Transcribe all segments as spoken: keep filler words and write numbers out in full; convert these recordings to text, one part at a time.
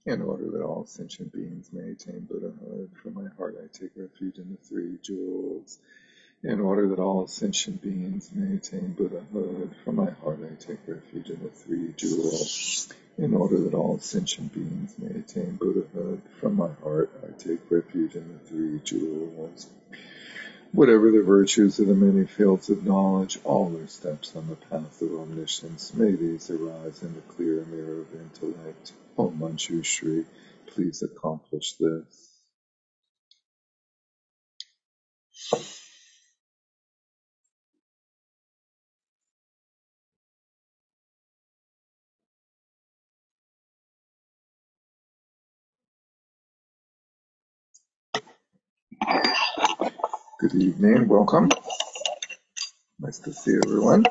In order that all sentient beings may attain Buddhahood, from my heart I take refuge in the three jewels. In order that all sentient beings may attain Buddhahood, from my heart I take refuge in the three jewels. In order that all sentient beings may attain Buddhahood, from my heart I take refuge in the three jewels. Whatever the virtues of the many fields of knowledge, all their steps on the path of omniscience, may these arise in the clear mirror of intellect. Om Manjushri, please accomplish this. Good evening, welcome. Nice to see everyone.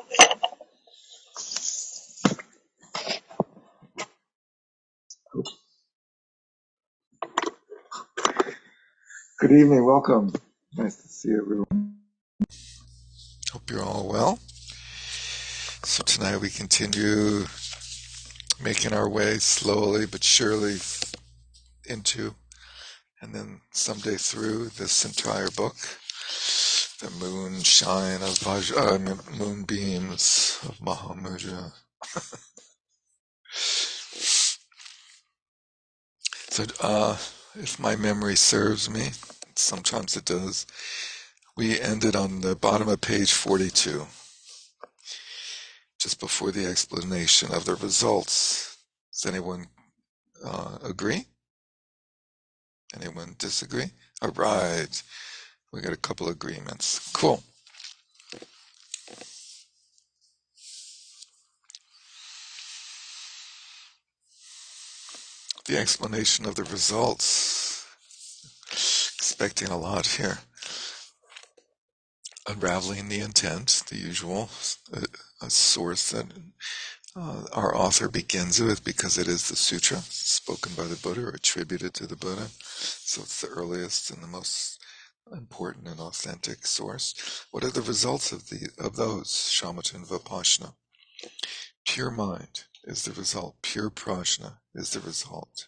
Good evening, welcome. Nice to see everyone. Hope you're all well. So tonight we continue making our way slowly but surely into, and then someday through, this entire book, the moonshine of Vaj- uh, moonbeams of Mahamudra. So, uh, if my memory serves me, sometimes it does, we ended on the bottom of page forty-two, just before the explanation of the results. Does anyone uh, agree? Anyone disagree? All right, we got a couple agreements. Cool. The explanation of the results. Expecting a lot here. Unraveling the intent, the usual, a, a source that uh, our author begins with because it is the sutra spoken by the Buddha or attributed to the Buddha. So it's the earliest and the most important and authentic source. What are the results of the of those? Shamatha and Vipassana. Pure mind is the result. Pure prajna is the result.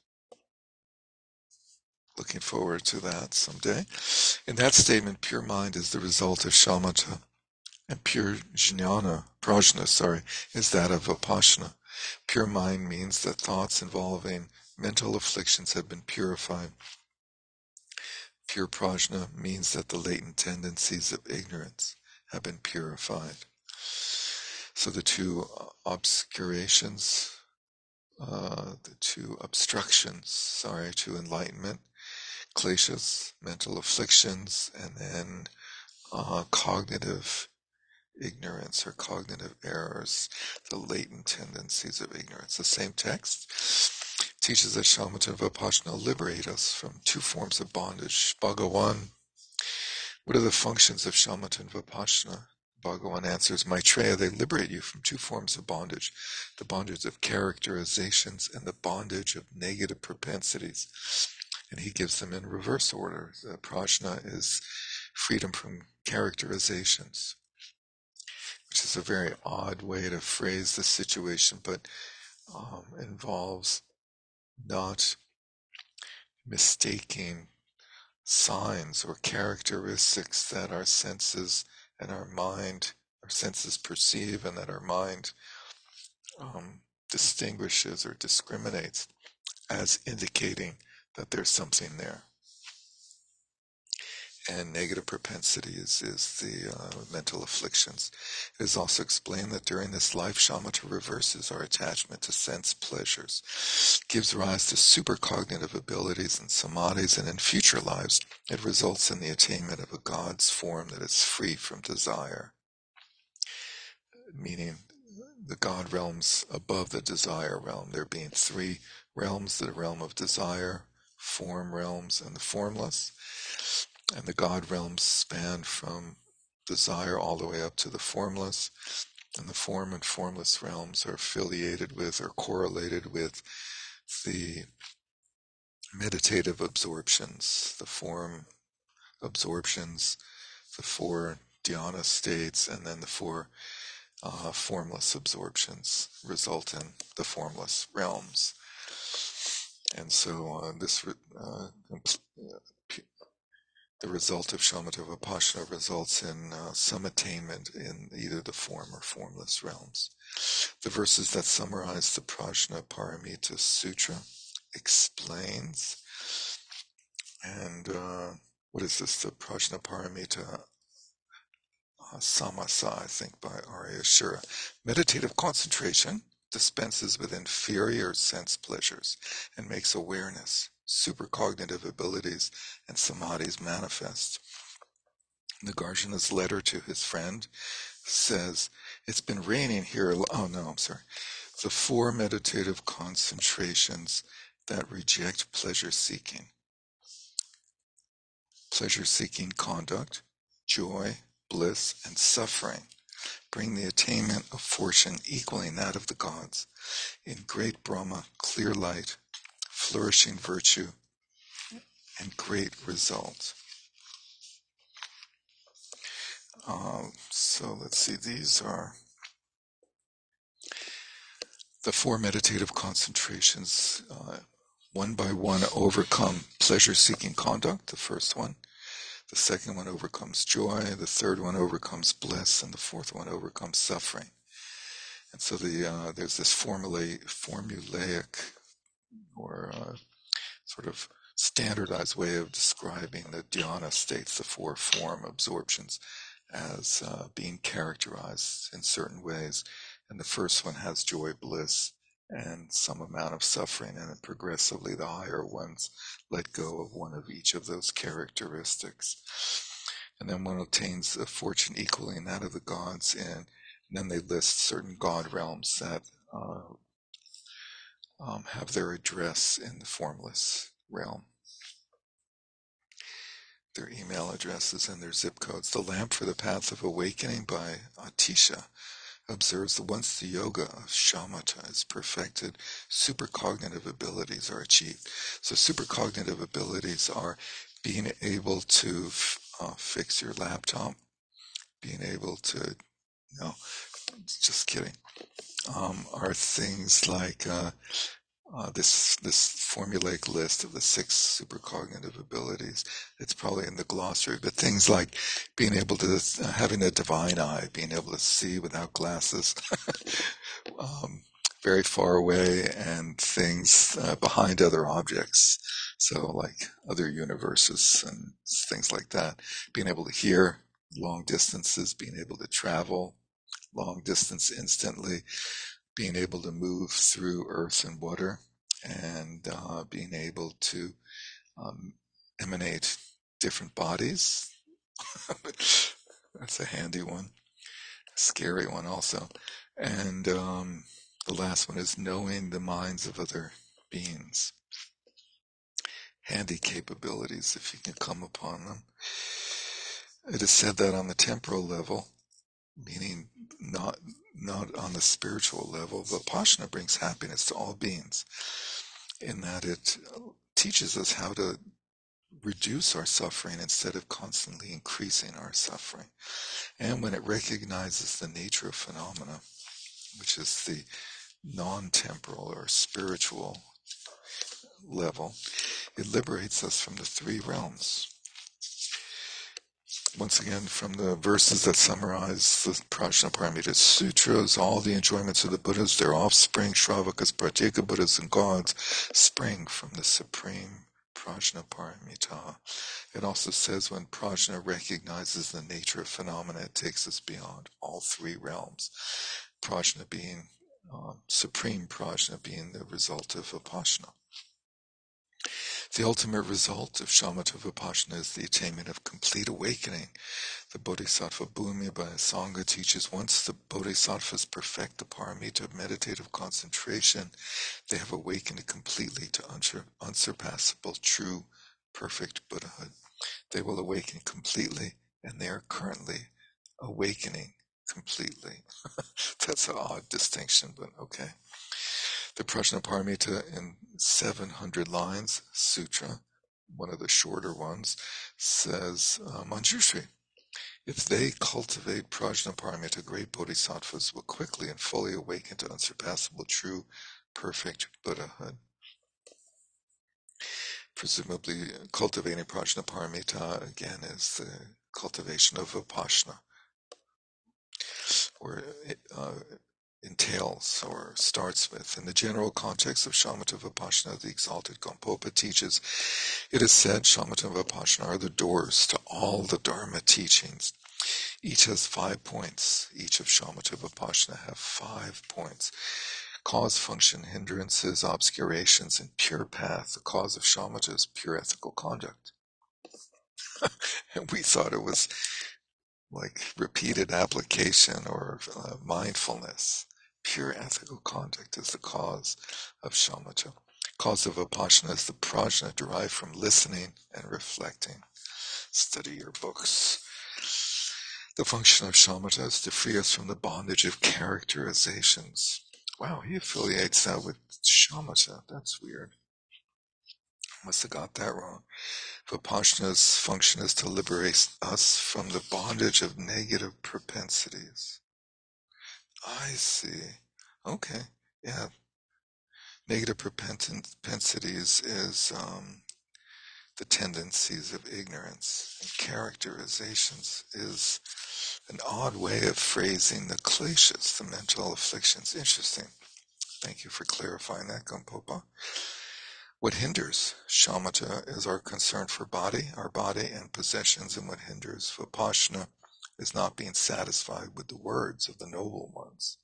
Looking forward to that someday. In that statement, pure mind is the result of shamatha, and pure jnana, prajna, sorry, is that of vipassana. Pure mind means that thoughts involving mental afflictions have been purified. Pure prajna means that the latent tendencies of ignorance have been purified. So the two obscurations, uh, the two obstructions, sorry, to enlightenment, kleshas, mental afflictions, and then uh, cognitive ignorance or cognitive errors, the latent tendencies of ignorance. The same text teaches that shamatha and vipassana liberate us from two forms of bondage. Bhagawan, what are the functions of shamatha and vipassana? Bhagawan answers, Maitreya, they liberate you from two forms of bondage, the bondage of characterizations and the bondage of negative propensities. And he gives them in reverse order. The prajna is freedom from characterizations, which is a very odd way to phrase the situation, but um, involves not mistaking signs or characteristics that our senses and our mind, our senses perceive and that our mind um, distinguishes or discriminates as indicating that there's something there. And negative propensity is, is the uh, mental afflictions. It is also explained that during this life, shamatha reverses our attachment to sense pleasures, gives rise to supercognitive abilities and samadhis, and in future lives, it results in the attainment of a God's form that is free from desire, meaning the God realms above the desire realm, there being three realms, the realm of desire, form realms, and the formless. And the God realms span from desire all the way up to the formless, and the form and formless realms are affiliated with or correlated with the meditative absorptions, the form absorptions, the four dhyana states, and then the four uh, formless absorptions result in the formless realms. And so uh, this uh, the result of shamatha vipassana results in uh, some attainment in either the form or formless realms. The verses that summarize the Prajna Paramita Sutra explains, and uh, what is this? The Prajna Paramita uh, Samasa, I think, by Arya Shura. Meditative concentration dispenses with inferior sense pleasures and makes awareness, supercognitive abilities, and samadhis manifest. Nagarjuna's letter to his friend says, it's been raining here. Oh no, I'm sorry. The four meditative concentrations that reject pleasure-seeking. Pleasure-seeking conduct, joy, bliss, and suffering bring the attainment of fortune equaling that of the gods in great Brahma, clear light, flourishing virtue, and great result. Um, so let's see, these are the four meditative concentrations. Uh, one by one overcome pleasure-seeking conduct, the first one. The second one overcomes joy, the third one overcomes bliss, and the fourth one overcomes suffering. And so the uh, there's this formula, formulaic or uh, sort of standardized way of describing the dhyana states, the four form absorptions, as uh, being characterized in certain ways. And the first one has joy, bliss, and some amount of suffering, and then progressively the higher ones let go of one of each of those characteristics. And then one attains a fortune equaling that of the gods, and, and then they list certain god realms that uh, um, have their address in the formless realm. Their email addresses and their zip codes. The Lamp for the Path of Awakening by Atisha observes that once the yoga of shamatha is perfected, supercognitive abilities are achieved. So supercognitive abilities are being able to uh, fix your laptop, being able to, no, just kidding, um, are things like uh, uh, this this formulaic list of the six supercognitive abilities. It's probably in the glossary, but things like being able to, uh, having a divine eye, being able to see without glasses, um, very far away, and things uh, behind other objects. So like other universes and things like that. Being able to hear long distances, being able to travel long distance instantly, being able to move through earth and water, and uh, being able to um, emanate different bodies. That's a handy one. A scary one also. And um, the last one is knowing the minds of other beings. Handy capabilities if you can come upon them. It is said that on the temporal level, meaning not not on the spiritual level, Vipassana brings happiness to all beings, in that it teaches us how to reduce our suffering instead of constantly increasing our suffering. And when it recognizes the nature of phenomena, which is the non-temporal or spiritual level, it liberates us from the three realms. Once again, from the verses that summarize the Prajna Paramita Sutras, all the enjoyments of the Buddhas, their offspring, Shravakas, Pratyeka Buddhas, and gods, spring from the supreme Prajna Paramita. It also says when Prajna recognizes the nature of phenomena, it takes us beyond all three realms. Prajna being, uh, supreme Prajna being the result of Vipassana. The ultimate result of shamatha vipassana is the attainment of complete awakening. The Bodhisattva Bhumibhaya Sangha teaches once the bodhisattvas perfect the paramita of meditative concentration, they have awakened completely to unsur- unsurpassable, true, perfect Buddhahood. They will awaken completely, and they are currently awakening completely. That's an odd distinction, but okay. The Prajna Paramita in seven hundred lines, Sutra, one of the shorter ones, says, uh, Manjushri, if they cultivate Prajna Paramita, great bodhisattvas will quickly and fully awaken to unsurpassable, true, perfect Buddhahood. Presumably, cultivating prajnaparamita again is the cultivation of vipassana, or uh, entails or starts with. In the general context of shamatha vipassana, the exalted Gampopa teaches, it is said shamatha vipassana are the doors to all the Dharma teachings. Each has five points. Each of shamatha vipassana have five points. Cause, function, hindrances, obscurations, and pure path. The cause of shamatha is pure ethical conduct. And we thought it was like repeated application or uh, mindfulness. Pure ethical conduct is the cause of shamatha. Cause of vipassana is the prajna derived from listening and reflecting. Study your books. The function of shamatha is to free us from the bondage of characterizations. Wow, he affiliates that with shamatha. That's weird. Must have got that wrong. Vipassana's function is to liberate us from the bondage of negative propensities. I see. Okay. Yeah. Negative propensities is um, the tendencies of ignorance, and characterizations is an odd way of phrasing the kleshas, the mental afflictions. Interesting. Thank you for clarifying that, Gampopa. What hinders shamatha is our concern for body, our body and possessions, and what hinders vipassana is not being satisfied with the words of the noble ones.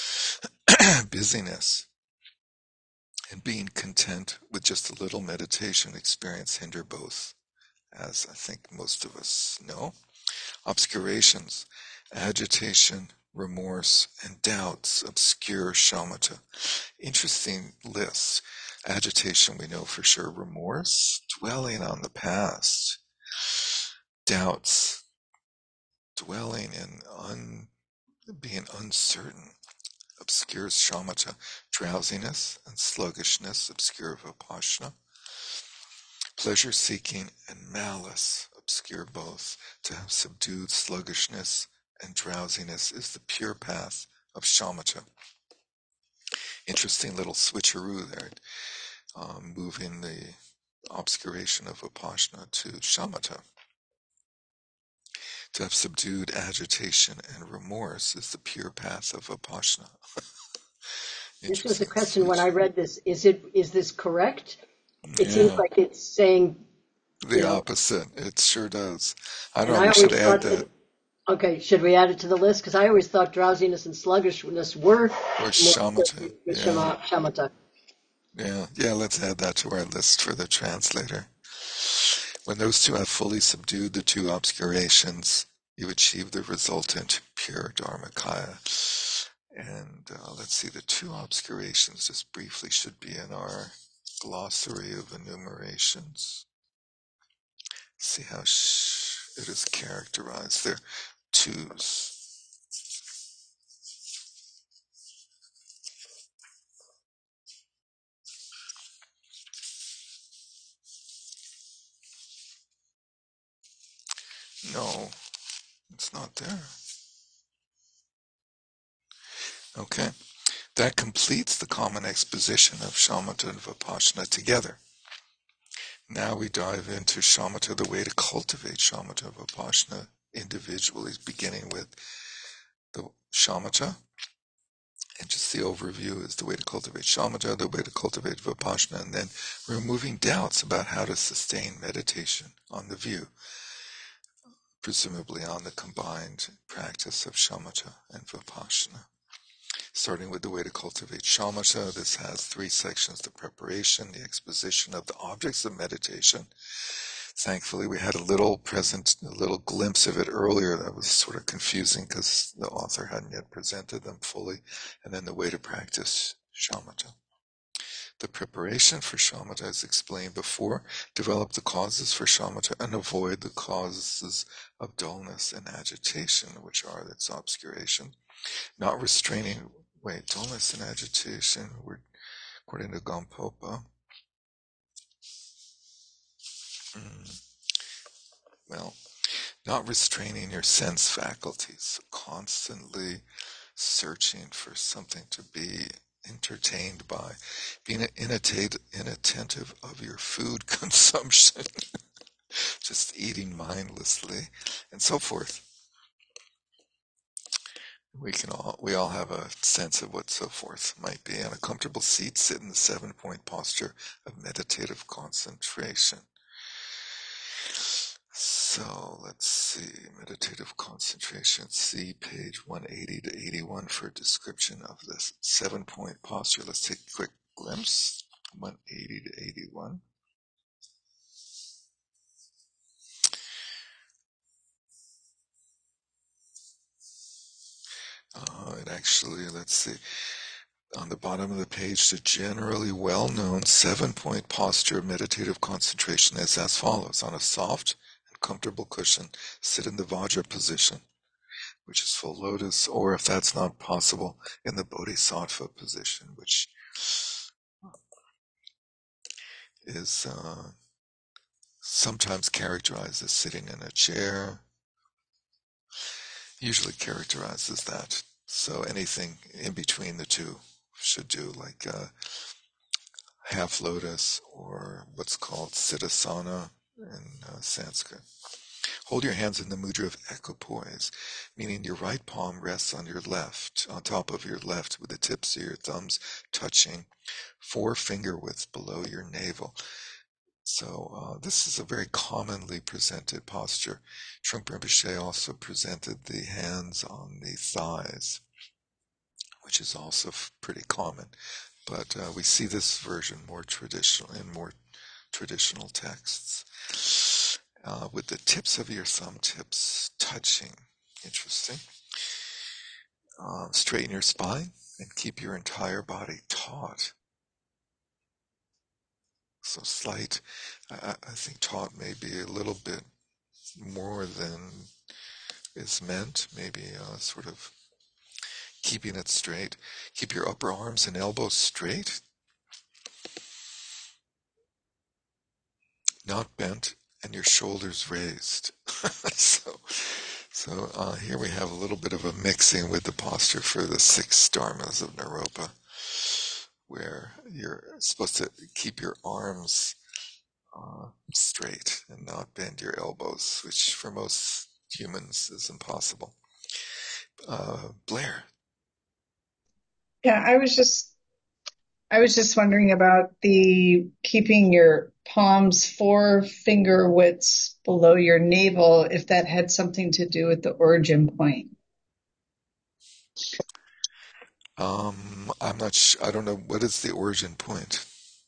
Busyness and being content with just a little meditation experience hinder both, as I think most of us know. Obscurations, agitation, remorse, and doubts obscure shamatha. Interesting list. Agitation, we know for sure. Remorse, dwelling on the past. Doubts, dwelling in un, being uncertain, obscures shamatha. Drowsiness and sluggishness obscure vipassana. Pleasure-seeking and malice obscure both. To have subdued sluggishness and drowsiness is the pure path of shamatha. Interesting little switcheroo there, um, moving the obscuration of vipassana to shamatha. To have subdued agitation and remorse is the pure path of vipassana. This was the Interesting question when switch. I read this. Is it is this correct? It seems Yeah, like it's saying, you the know, opposite. It sure does. I and don't know, I we should always add thought that. that, okay, should we add it to the list? Because I always thought drowsiness and sluggishness were Or more shamatha. associated with Yeah, shama, shamatha. yeah, yeah, let's add that to our list for the translator. When those two have fully subdued the two obscurations, you achieve the resultant pure Dharmakaya. And uh, let's see, the two obscurations, just briefly, should be in our glossary of enumerations. See how sh- it is characterized there. Twos. No, it's not there. Okay. That completes the common exposition of shamatha and vipassana together. Now we dive into shamatha, the way to cultivate shamatha vipassana individually, beginning with the shamatha. And just the overview is the way to cultivate shamatha, the way to cultivate vipassana, and then removing doubts about how to sustain meditation on the view, presumably on the combined practice of shamatha and vipassana. Starting with the way to cultivate shamatha, this has three sections: the preparation, the exposition of the objects of meditation. Thankfully, we had a little present, a little glimpse of it earlier that was sort of confusing because the author hadn't yet presented them fully. And then the way to practice shamatha. The preparation for shamatha, as explained before, develop the causes for shamatha and avoid the causes of dullness and agitation, which are its obscuration. Not restraining, wait, dullness and agitation, we're, according to Gampopa. Mm, well, not restraining your sense faculties, constantly searching for something to be entertained by, being inattentive, inattentive of your food consumption, just eating mindlessly, and so forth. We can all we all have a sense of what so forth might be. On a comfortable seat, sit in the seven-point posture of meditative concentration. So let's see, meditative concentration. See page one eighty to eighty-one for a description of this seven-point posture. Let's take a quick glimpse. one eighty to eighty-one. Uh, it actually, let's see, on the bottom of the page, the generally well-known seven-point posture of meditative concentration is as follows. On a soft and comfortable cushion, sit in the Vajra position, which is full lotus, or if that's not possible, in the Bodhisattva position, which is uh, sometimes characterized as sitting in a chair, usually characterizes that. So anything in between the two should do, like uh, half lotus or what's called siddhasana in uh, Sanskrit. Hold your hands in the mudra of equipoise, meaning your right palm rests on your left, on top of your left, with the tips of your thumbs touching four finger widths below your navel. So uh, this is a very commonly presented posture. Trungpa Rinpoche also presented the hands on the thighs, which is also pretty common. But uh, we see this version more traditional in more traditional texts, uh, with the tips of your thumb tips touching. Interesting. Uh, straighten your spine and keep your entire body taut. So slight, I, I think taut may be a little bit more than is meant, maybe uh, sort of keeping it straight. Keep your upper arms and elbows straight, not bent, and your shoulders raised. so so uh, here we have a little bit of a mixing with the posture for the six dharmas of Naropa, where you're supposed to keep your arms uh, straight and not bend your elbows, which for most humans is impossible. Uh, Blair. Yeah, I was just I was just wondering about the keeping your palms four finger widths below your navel, if that had something to do with the origin point. Um, I'm not sure. I don't know. What is the origin point?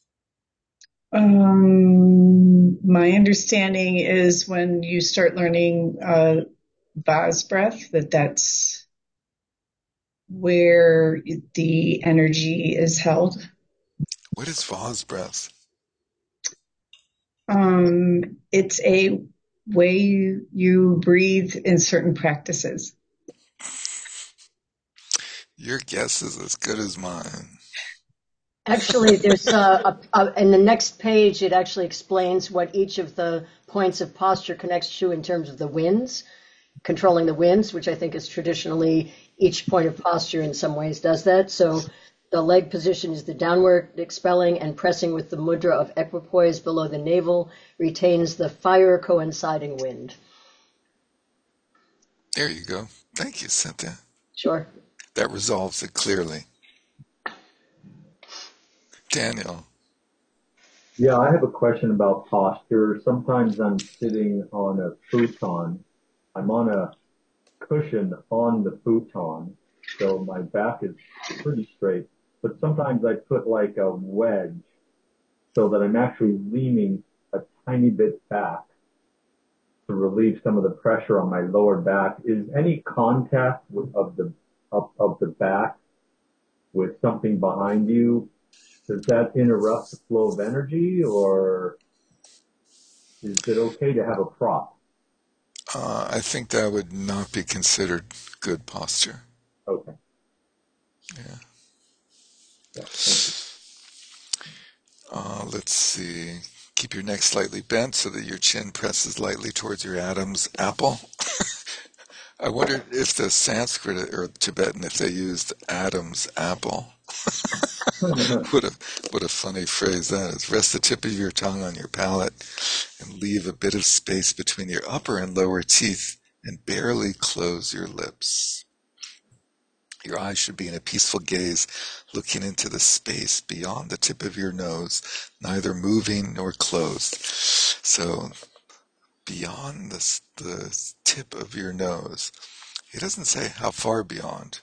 Um, my understanding is when you start learning uh, Vaz breath, that that's where the energy is held. What is Vaz breath? Um, it's a way you, you breathe in certain practices. Your guess is as good as mine. Actually, there's uh, a, a, in the next page, it actually explains what each of the points of posture connects to in terms of the winds, controlling the winds, which I think is traditionally each point of posture in some ways does that. So the leg position is the downward expelling and pressing with the mudra of equipoise below the navel retains the fire coinciding wind. There you go. Thank you, Cynthia. Sure. That resolves it clearly. Daniel. Yeah, I have a question about posture. Sometimes I'm sitting on a futon. I'm on a cushion on the futon, so my back is pretty straight. But sometimes I put like a wedge so that I'm actually leaning a tiny bit back to relieve some of the pressure on my lower back. Is any contact with, of the of, of the back with something behind you, does that interrupt the flow of energy, or is it okay to have a prop? Uh, I think that would not be considered good posture. Okay. Yeah. Yeah, thank you. Uh, let's see. Keep your neck slightly bent so that your chin presses lightly towards your Adam's apple. I wondered if the Sanskrit or Tibetan, if they used Adam's apple. What a what a funny phrase that is. Rest the tip of your tongue on your palate and leave a bit of space between your upper and lower teeth and barely close your lips. Your eyes should be in a peaceful gaze, looking into the space beyond the tip of your nose, neither moving nor closed. So, beyond the, the tip of your nose. He doesn't say how far beyond.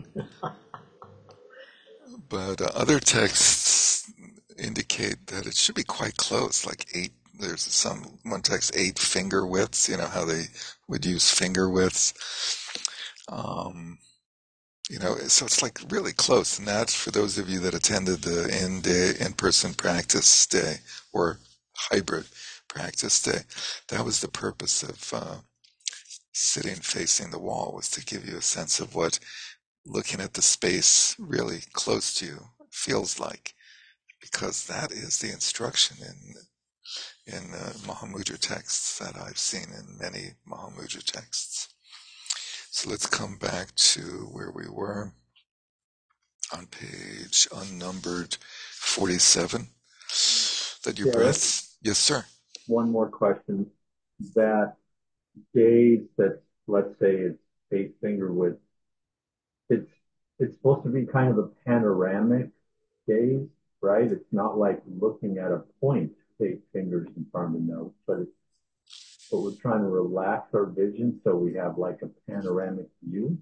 But uh, other texts indicate that it should be quite close, like eight. There's some one text eight finger widths. You know how they would use finger widths. Um, you know, so it's like really close. And that's for those of you that attended the in day in-person practice day or hybrid practice day. That was the purpose of uh, sitting facing the wall, was to give you a sense of what looking at the space really close to you feels like, because that is the instruction in in uh, Mahamudra texts that I've seen in many Mahamudra texts. So let's come back to where we were on page unnumbered forty-seven. That your Yeah, breath, yes, sir. one more question. That gaze that, let's say, it's eight finger width, it's it's supposed to be kind of a panoramic gaze, right? It's not like looking at a point, eight fingers in front of the nose, but it's but we're trying to relax our vision so we have like a panoramic view.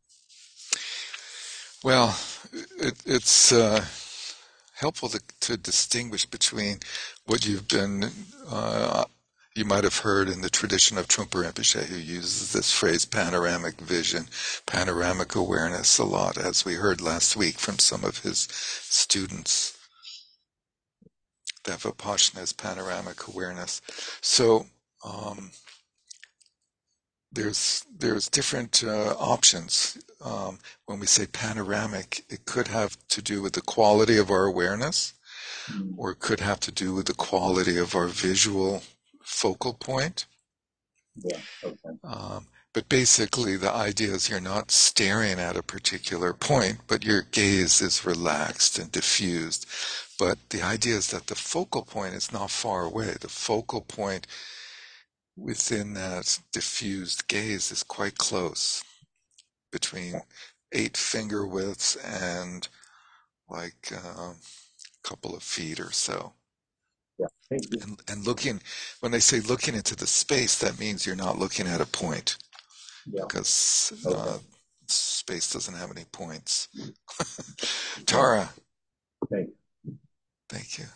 Well, it, it's uh, helpful to, to distinguish between what you've been, uh, you might have heard in the tradition of Trungpa Rinpoche, who uses this phrase panoramic vision, panoramic awareness a lot, as we heard last week from some of his students. That Vipassana is panoramic awareness. So um, there's there's different uh, options. Um, when we say panoramic, it could have to do with the quality of our awareness, Mm. or it could have to do with the quality of our visual focal point. Yeah, okay. Um, but basically, the idea is you're not staring at a particular point, but your gaze is relaxed and diffused. But the idea is that the focal point is not far away. The focal point within that diffused gaze is quite close, between eight finger widths and like um, a couple of feet or so. Yeah, thank you. And, and looking, when they say looking into the space, that means you're not looking at a point, Yeah, because okay. uh, space doesn't have any points. Tara, Thanks. thank you.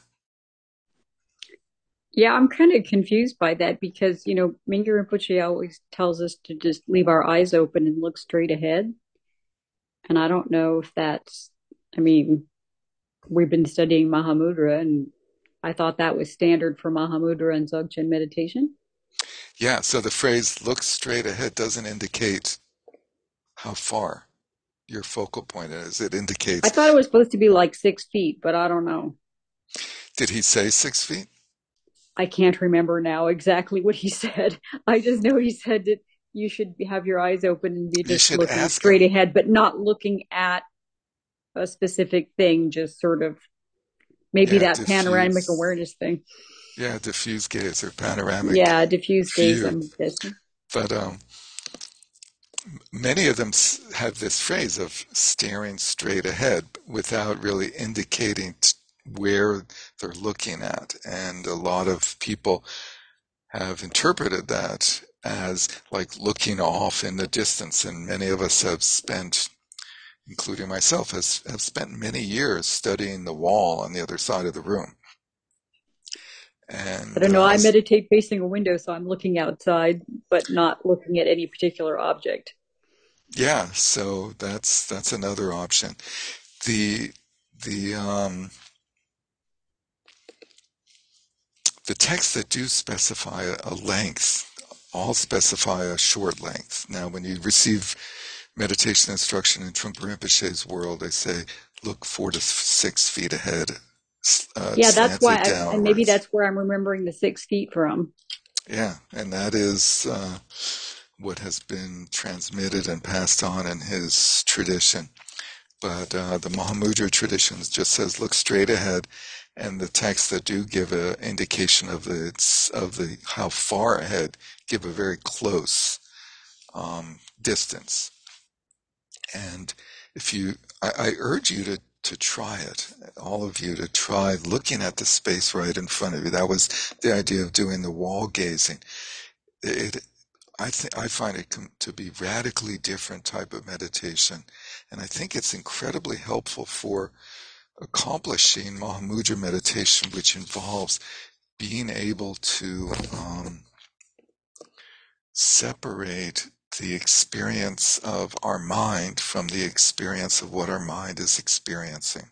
Yeah, I'm kind of confused by that because, you know, Mingyur Rinpoche always tells us to just leave our eyes open and look straight ahead. And I don't know if that's, I mean, we've been studying Mahamudra, and I thought that was standard for Mahamudra and Dzogchen meditation. Yeah, so the phrase look straight ahead doesn't indicate how far your focal point is. It indicates. I thought it was supposed to be like six feet, but I don't know. Did he say six feet? I can't remember now exactly what he said. I just know he said that you should have your eyes open and be just looking straight him. ahead, but not looking at a specific thing, just sort of maybe yeah, that diffuse. panoramic awareness thing. Yeah, diffuse gaze or panoramic. Yeah, diffuse gaze. I'm guessing. But um, many of them have this phrase of staring straight ahead without really indicating t- where they're looking at. And a lot of people have interpreted that as like looking off in the distance. And many of us have spent, including myself, has have spent many years studying the wall on the other side of the room. And I don't know, uh, I meditate facing a window, so I'm looking outside, but not looking at any particular object. Yeah, so that's that's another option. The the um The texts that do specify a length all specify a short length. Now, when you receive meditation instruction in Trungpa Rinpoche's world, they say, look four to six feet ahead. Uh, yeah, that's why, I, and maybe that's where I'm remembering the six feet from. Yeah, and that is uh, what has been transmitted and passed on in his tradition. but uh, the Mahamudra tradition just says look straight ahead, and the texts that do give an indication of the of the how far ahead give a very close um, distance. And if you, I, I urge you to to try it, all of you to try looking at the space right in front of you. That was the idea of doing the wall gazing. It, I think I find it com- to be radically different type of meditation, and I think it's incredibly helpful for accomplishing Mahamudra meditation, which involves being able to um, separate the experience of our mind from the experience of what our mind is experiencing.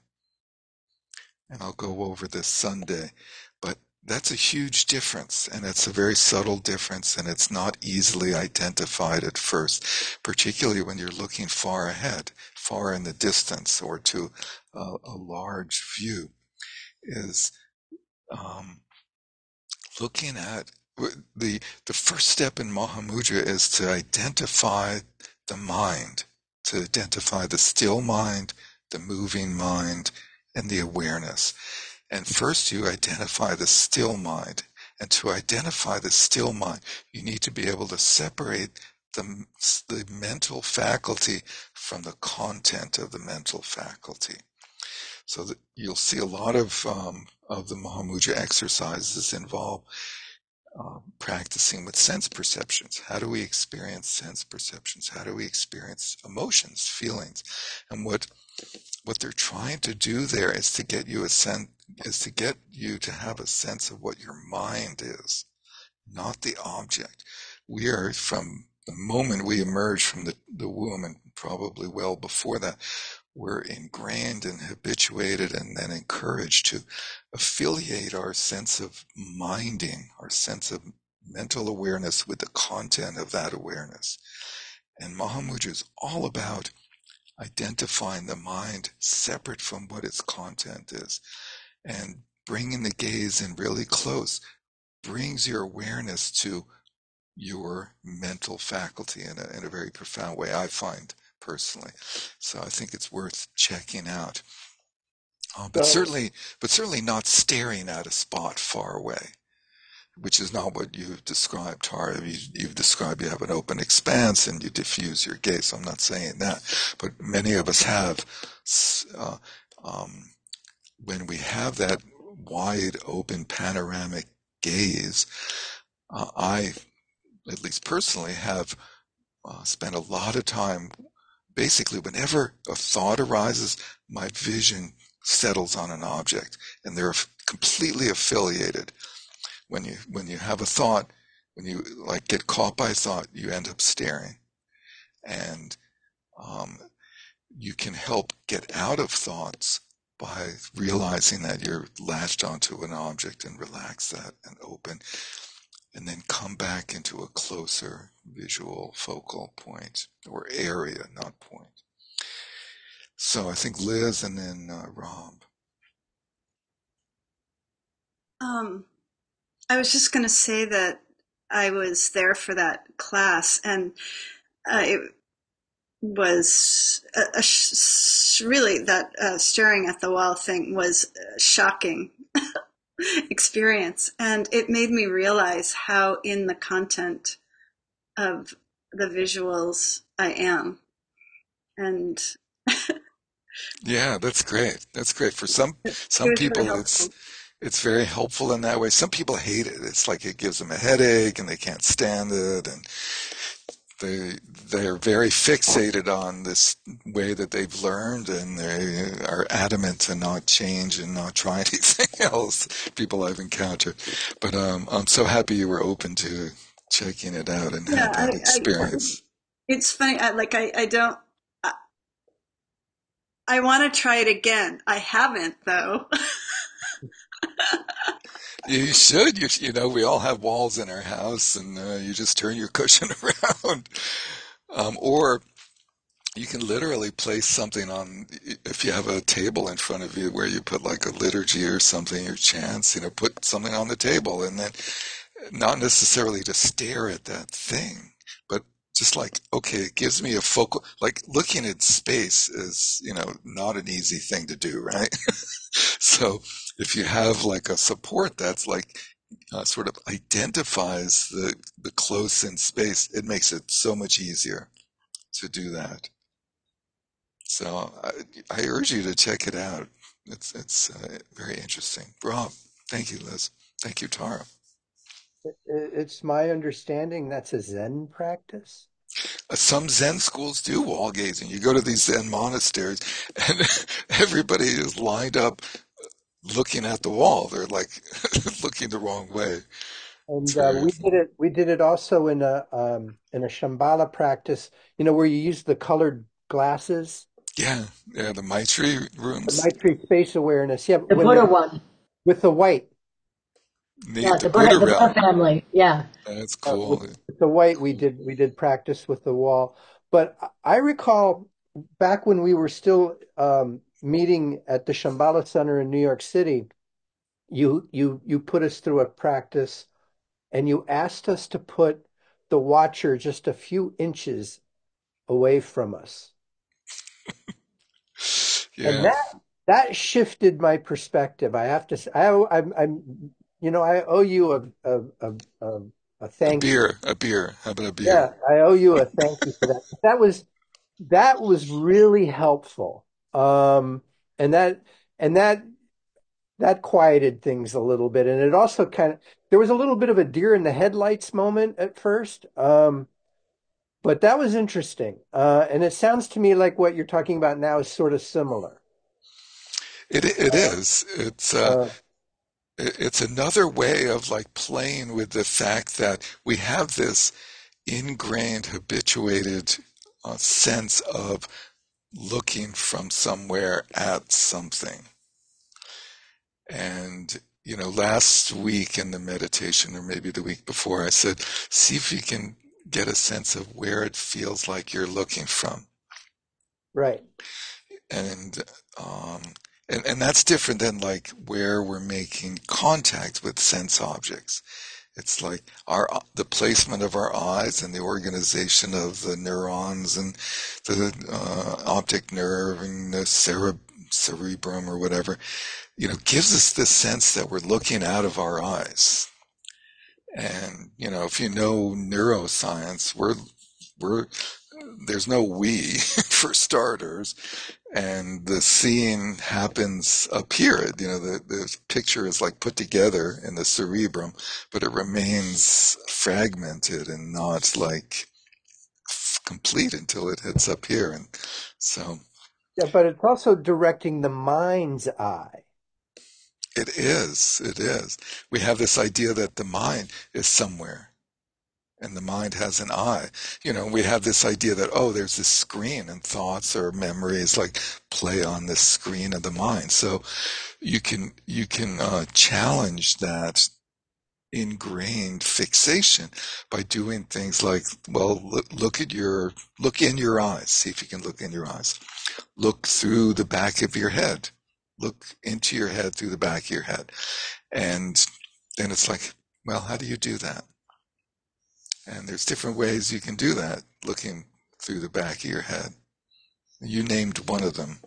And I'll go over this Sunday, but that's a huge difference, and it's a very subtle difference, and it's not easily identified at first, particularly when you're looking far ahead, far in the distance, or to a, a large view, is um, looking at the the first step in Mahamudra is to identify the mind, to identify the still mind, the moving mind, and the awareness. And first you identify the still mind. And to identify the still mind, you need to be able to separate the, the mental faculty from the content of the mental faculty. So that you'll see a lot of um, of the Mahamudra exercises involve um, practicing with sense perceptions. How do we experience sense perceptions? How do we experience emotions, feelings? And what what they're trying to do there is to get you a sense, is to get you to have a sense of what your mind is, not the object. We are, from the moment we emerge from the, the womb, and probably well before that, we're ingrained and habituated and then encouraged to affiliate our sense of minding, our sense of mental awareness, with the content of that awareness. And Mahamudra is all about identifying the mind separate from what its content is, and bringing the gaze in really close brings your awareness to your mental faculty in a, in a very profound way, I find personally. So I think it's worth checking out. Uh, but So, certainly, but certainly not staring at a spot far away, which is not what you've described, Tara. You, you've described you have an open expanse and you diffuse your gaze. So I'm not saying that, but many of us have. Uh, um, when we have that wide open panoramic gaze, uh, I, at least personally, have uh, spent a lot of time. Basically, whenever a thought arises, my vision settles on an object, and they're completely affiliated. When you when you have a thought, when you like get caught by a thought, you end up staring, and um, you can help get out of thoughts by realizing that you're latched onto an object and relax that and open, and then come back into a closer visual focal point or area, not point. So I think Liz and then uh, Rob. Um, I was just going to say that I was there for that class, and uh, it was a, a sh- really that uh, staring at the wall thing was a shocking experience, and it made me realize how in the content of the visuals I am. And Yeah, that's great. That's great. For some it, some it was really people, it's helpful. it's very helpful in that way. Some people hate it. It's like it gives them a headache and they can't stand it, and they they're very fixated on this way that they've learned, and they are adamant to not change and not try anything else. People I've encountered, but um, I'm so happy you were open to checking it out and Yeah, had I, that I, experience. it's funny. I, like I, I don't. I, I want to try it again. I haven't though. You should. You, you know, we all have walls in our house, and uh, you just turn your cushion around. Um, or you can literally place something on, if you have a table in front of you where you put like a liturgy or something, your chants, you know, put something on the table, and then not necessarily to stare at that thing, but just like, okay, it gives me a focal, like looking at space is, you know, not an easy thing to do, right? So if you have like a support that's like uh, sort of identifies the the close in space, it makes it so much easier to do that. So I, I urge you to check it out. It's it's uh, very interesting. Rob, thank you, Liz. Thank you, Tara. It's my understanding that's a Zen practice. Uh, Some Zen schools do wall gazing. You go to these Zen monasteries, and everybody is lined up looking at the wall. They're like looking the wrong way. It's And uh, very, we did it. We did it also in a um, in a Shambhala practice. You know, where you use the colored glasses, yeah, yeah. The Maitri the rooms, Maitri space awareness. Yeah, The when Buddha they're one. with the white, the Yeah, the the Buddha, Buddha the realm. Buddha family. Yeah. That's uh, with, cool. with the white, we did we did practice with the wall. But I recall back when we were still um, meeting at the Shambhala Center in New York City, you you you put us through a practice, and you asked us to put the watcher just a few inches away from us. And Yeah, that that shifted my perspective. I have to say, I, I'm, I'm, you know, I owe you a a a, a, a a thank you. beer, a beer. How about a beer? Yeah, I owe you a thank you for that. That was that was really helpful. Um, and that and that that quieted things a little bit, and it also kind of there was a little bit of a deer in the headlights moment at first. Um, but that was interesting. Uh, and it sounds to me like what you're talking about now is sort of similar. It it is. It's uh, Uh, it- it's another way of like playing with the fact that we have this ingrained, habituated uh, sense of looking from somewhere at something. And, you know, last week in the meditation, or maybe the week before, I said, see if you can get a sense of where it feels like you're looking from. right. And, um, and, and that's different than like where we're making contact with sense objects. It's like our the placement of our eyes and the organization of the neurons and the uh, optic nerve and the cere- cerebrum or whatever, you know, gives us this sense that we're looking out of our eyes. And you know, if you know neuroscience, we're we're there's no we for starters, and the seeing happens up here. You know, the, the picture is like put together in the cerebrum, but it remains fragmented and not like complete until it hits up here. And so Yeah, but it's also directing the mind's eye. it is, it is. We have this idea that the mind is somewhere. And the mind has an eye. You know, we have this idea that, oh, there's this screen and thoughts or memories like play on this screen of the mind. So you can, you can, uh, challenge that ingrained fixation by doing things like, well, look, look at your, look in your eyes. See if you can look in your eyes. Look through the back of your head. Look into your head through the back of your head. And then it's like, well, how do you do that? And there's different ways you can do that, looking through the back of your head. You named one of them,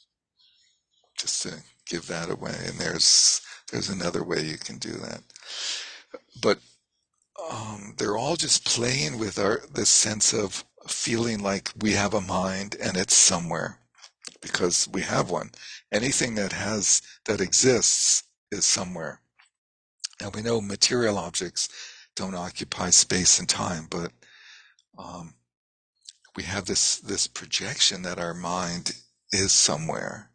just to give that away. And there's there's another way you can do that. But um, they're all just playing with our this sense of feeling like we have a mind and it's somewhere because we have one. Anything that has that exists is somewhere. And we know material objects don't occupy space and time, but um, we have this this projection that our mind is somewhere.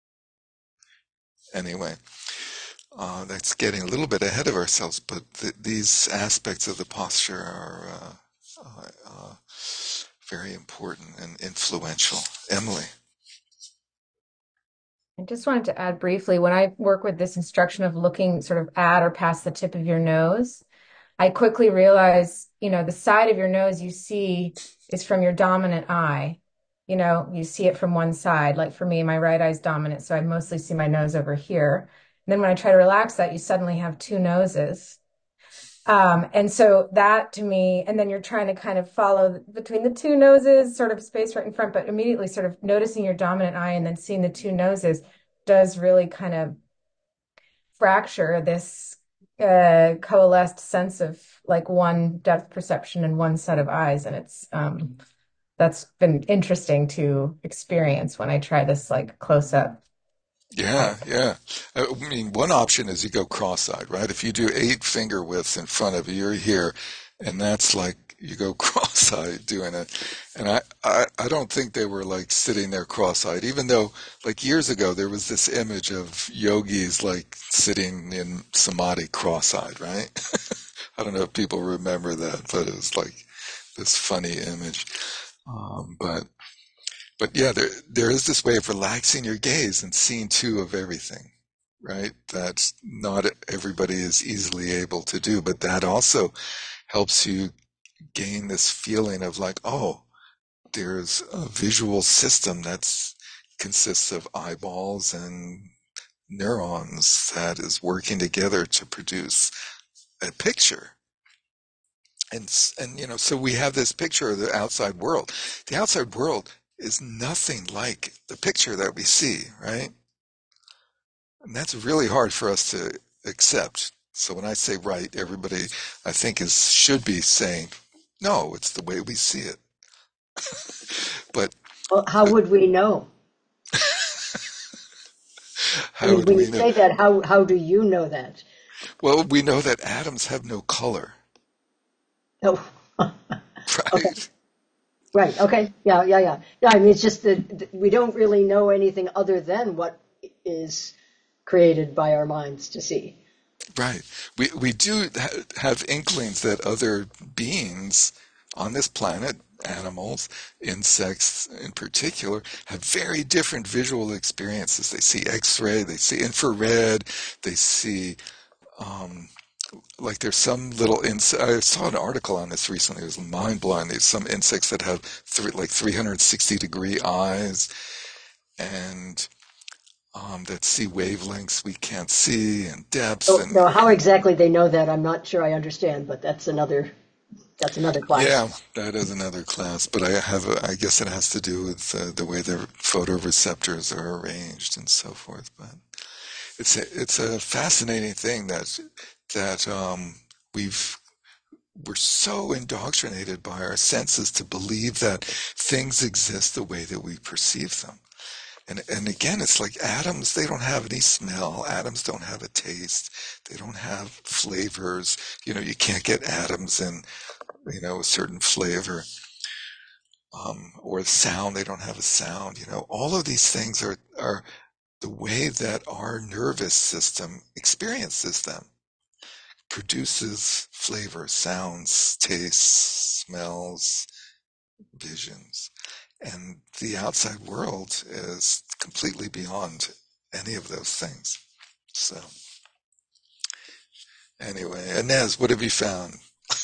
Anyway, uh, that's getting a little bit ahead of ourselves, but th- these aspects of the posture are uh, uh, uh, very important and influential. Emily. I just wanted to add briefly, when I work with this instruction of looking sort of at or past the tip of your nose, I quickly realize, you know, the side of your nose you see is from your dominant eye. You know, you see it from one side. Like for me, my right eye is dominant, so I mostly see my nose over here. And then when I try to relax that, you suddenly have two noses. Um, and so that to me, and then you're trying to kind of follow between the two noses, sort of space right in front, but immediately sort of noticing your dominant eye and then seeing the two noses does really kind of fracture this uh, coalesced sense of like one depth perception and one set of eyes. And it's um, that's been interesting to experience when I try this like close up. Yeah, yeah. I mean, one option is you go cross-eyed, right? If you do eight finger widths in front of you, you're here, and that's like you go cross-eyed doing it. And I, I, I don't think they were like sitting there cross-eyed, even though like years ago there was this image of yogis like sitting in samadhi cross-eyed, right? I don't know if people remember that, but it was like this funny image. Um, but But yeah, there there is this way of relaxing your gaze and seeing two of everything, right? That's not everybody is easily able to do, but that also helps you gain this feeling of like, oh, there's a visual system that's consists of eyeballs and neurons that is working together to produce a picture. And and you know, so we have this picture of the outside world. The outside world is nothing like the picture that we see, right? And that's really hard for us to accept. So when I say right, everybody I think is should be saying, no, it's the way we see it. But Well, how but would we know? I how mean, would when you we know? say that, how how do you know that? Well, we know that atoms have no color, Oh, okay, right? right, okay, yeah, yeah, yeah. Yeah, I mean, it's just that that we don't really know anything other than what is created by our minds to see. Right. We we do ha- have inklings that other beings on this planet, animals, insects in particular, have very different visual experiences. They see X-ray, they see infrared, they see um, like there's some little insect. I saw an article on this recently. It was mind-blowing. There's some insects that have three, like three hundred sixty degree eyes, and um, that see wavelengths we can't see, and depth, So, and now, how exactly they know that, I'm not sure I understand, but that's another that's another class. yeah, that is another class, but I have a, I guess it has to do with uh, the way the photoreceptors are arranged and so forth. But it's a, it's a fascinating thing that that um, we've we're so indoctrinated by our senses to believe that things exist the way that we perceive them. And and again, it's like atoms, they don't have any smell. Atoms don't have a taste. They don't have flavors. You know, you can't get atoms in, you know, a certain flavor. Um, or sound, they don't have a sound. You know, all of these things are, are the way that our nervous system experiences them, produces flavors, sounds, tastes, smells, visions. And the outside world is completely beyond any of those things. So, anyway, Inez, what have you found?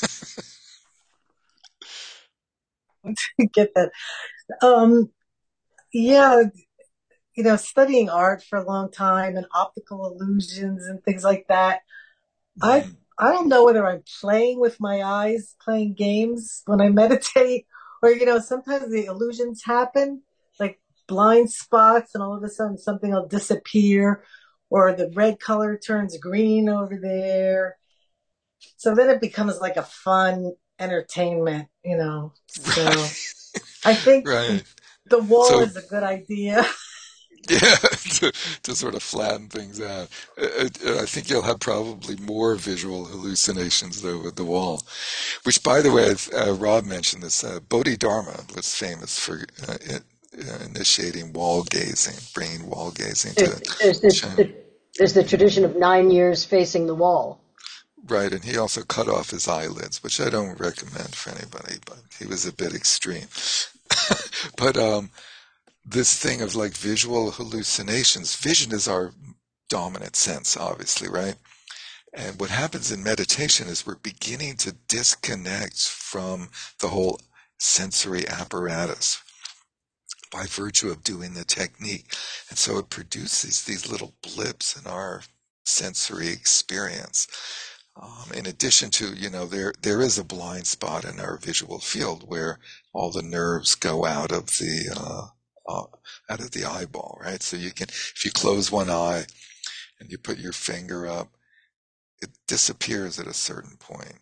Get that. Um, yeah, you know, studying art for a long time and optical illusions and things like that. I Mm, I don't know whether I'm playing with my eyes, playing games when I meditate, or you know, sometimes the illusions happen, like blind spots, and all of a sudden something will disappear, or the red color turns green over there. So then it becomes like a fun entertainment, you know. So right, I think right. the wall So, is a good idea. yeah, to, to sort of flatten things out. Uh, uh, I think you'll have probably more visual hallucinations though with the wall. Which, by the way, uh, Rob mentioned this. Uh, Bodhidharma was famous for uh, it, uh, initiating wall gazing, bringing wall gazing There's, to there's the, China. the there's the tradition of nine years facing the wall. Right, and he also cut off his eyelids, which I don't recommend for anybody, but he was a bit extreme. But um, this thing of like visual hallucinations, vision is our dominant sense, obviously, right? And what happens in meditation is we're beginning to disconnect from the whole sensory apparatus by virtue of doing the technique. And so it produces these little blips in our sensory experience. Um, in addition to, you know, there there is a blind spot in our visual field where all the nerves go out of the uh, uh, out of the eyeball, right? So you can, if you close one eye and you put your finger up, it disappears at a certain point.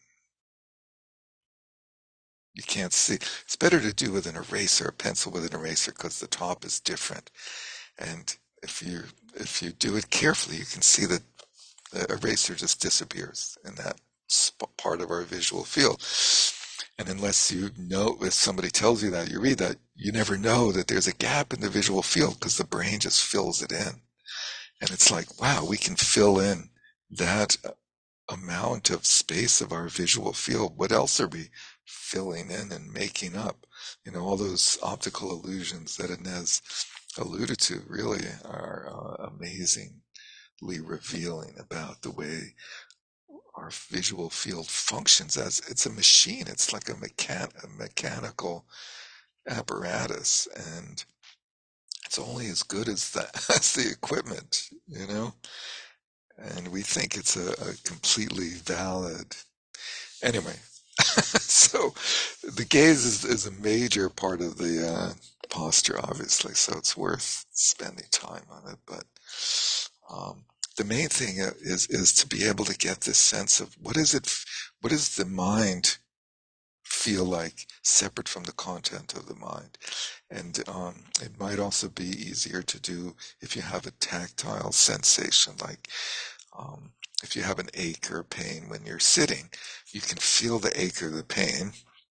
You can't see. It's better to do with an eraser, a pencil with an eraser, because the top is different. And if you if you do it carefully, you can see that the eraser just disappears in that sp- part of our visual field. And unless you know, if somebody tells you that, you read that, you never know that there's a gap in the visual field because the brain just fills it in. And it's like, wow, we can fill in that amount of space of our visual field. What else are we filling in and making up? You know, all those optical illusions that Inez alluded to really are uh, amazingly revealing about the way our visual field functions. As it's a machine. It's like a, mechan- a mechanical apparatus, and it's only as good as that as the equipment, you know. And we think it's a, a completely valid. Anyway, so the gaze is, is a major part of the uh, posture, obviously. So it's worth spending time on it. But um, the main thing is is to be able to get this sense of what is it, what does the mind feel like separate from the content of the mind. And um, it might also be easier to do if you have a tactile sensation, like um, if you have an ache or pain when you're sitting, you can feel the ache or the pain,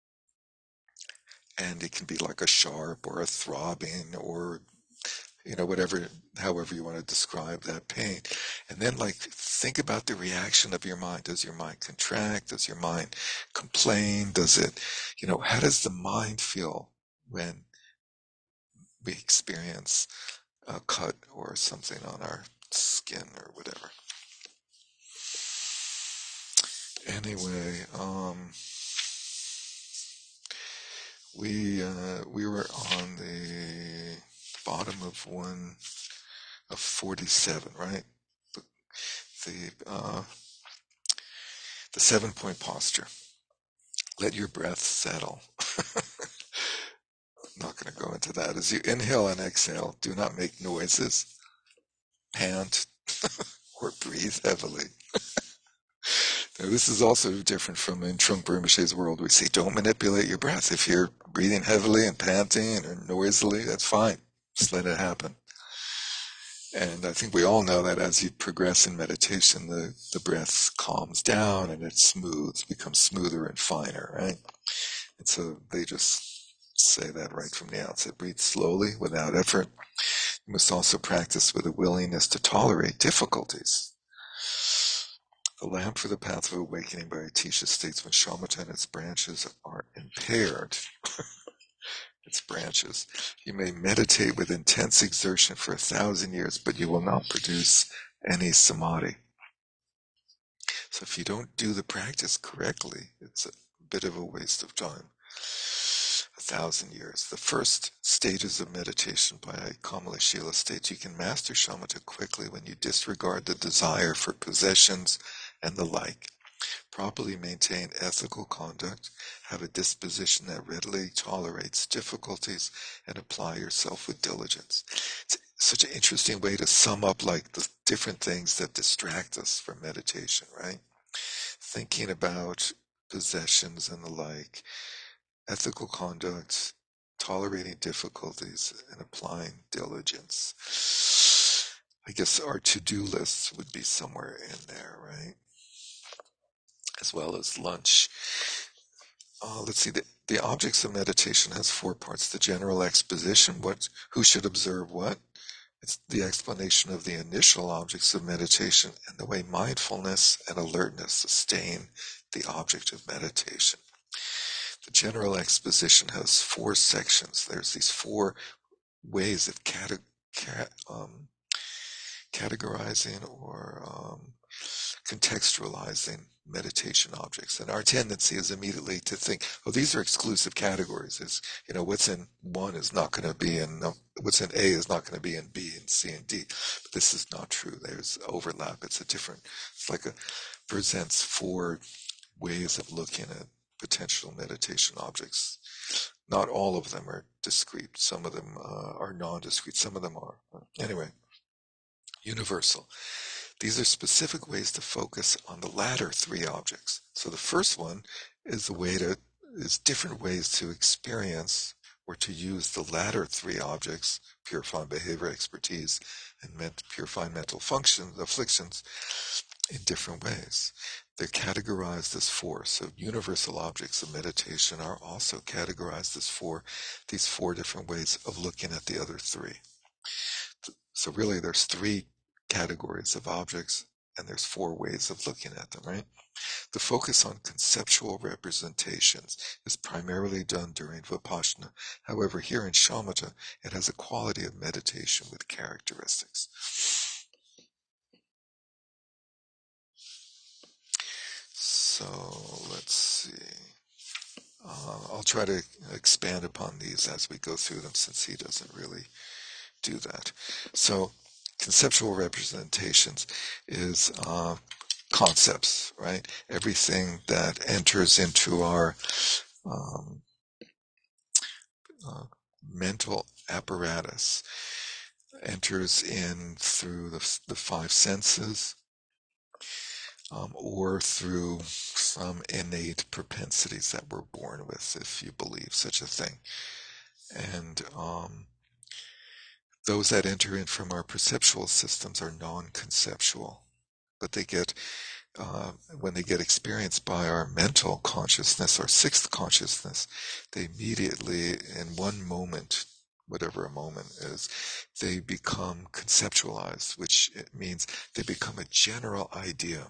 and it can be like a sharp or a throbbing or, you know, whatever, however you want to describe that pain. And then, like, think about the reaction of your mind. Does your mind contract? Does your mind complain? Does it, you know, how does the mind feel when we experience a cut or something on our skin or whatever? Anyway, um, we uh, we were on the bottom of one of forty-seven, right? The the, uh, the seven point posture. Let your breath settle. I'm not going to go into that. As you inhale and exhale, do not make noises, pant, or breathe heavily. Now, this is also different from in Trungpa Rinpoche's world. We say, don't manipulate your breath. If you're breathing heavily and panting or noisily, that's fine. Just let it happen. And I think we all know that as you progress in meditation, the, the breath calms down and it smooths, becomes smoother and finer, right? And so they just say that right from the outset. Breathe slowly, without effort. You must also practice with a willingness to tolerate difficulties. The lamp for the path of awakening by Atisha states when shamatha and its branches are impaired, its branches, you may meditate with intense exertion for a thousand years, but you will not produce any samadhi. So if you don't do the practice correctly, it's a bit of a waste of time. A thousand years. The first stages of meditation by Kamalashila states you can master shamatha quickly when you disregard the desire for possessions and the like. Properly maintain ethical conduct, have a disposition that readily tolerates difficulties, and apply yourself with diligence. It's such an interesting way to sum up like the different things that distract us from meditation, right? Thinking about possessions and the like, ethical conduct, tolerating difficulties, and applying diligence. I guess our to-do lists would be somewhere in there, right? As well as lunch. Uh, let's see, the, the objects of meditation has four parts. The general exposition, what, who should observe what. It's the explanation of the initial objects of meditation and the way mindfulness and alertness sustain the object of meditation. The general exposition has four sections. There's these four ways of cate- cat, um, categorizing or um, contextualizing meditation objects. And our tendency is immediately to think, oh, these are exclusive categories. Is, you know, what's in one is not going to be in, no, what's in A is not going to be in B and C and D. But this is not true. There's overlap. It's a different, it's like a, presents four ways of looking at potential meditation objects. Not all of them are discrete. Some of them uh, are non-discrete. Some of them are. Anyway, universal. These are specific ways to focus on the latter three objects. So the first one is a way to is different ways to experience or to use the latter three objects, purifying behavior, expertise, and ment- purifying mental functions, afflictions, in different ways. They're categorized as four. So universal objects of meditation are also categorized as four, these four different ways of looking at the other three. So really there's three categories of objects and there's four ways of looking at them, right? The focus on conceptual representations is primarily done during Vipassana. However, here in Shamatha, it has a quality of meditation with characteristics. So let's see. Uh, I'll try to expand upon these as we go through them since he doesn't really do that. So conceptual representations is uh, concepts, right? Everything that enters into our um, uh, mental apparatus enters in through the, the five senses, Um, or through some innate propensities that we're born with, if you believe such a thing. And um, those that enter in from our perceptual systems are non-conceptual, but they get, uh, when they get experienced by our mental consciousness, our sixth consciousness, they immediately, in one moment, whatever a moment is, they become conceptualized, which it means they become a general idea.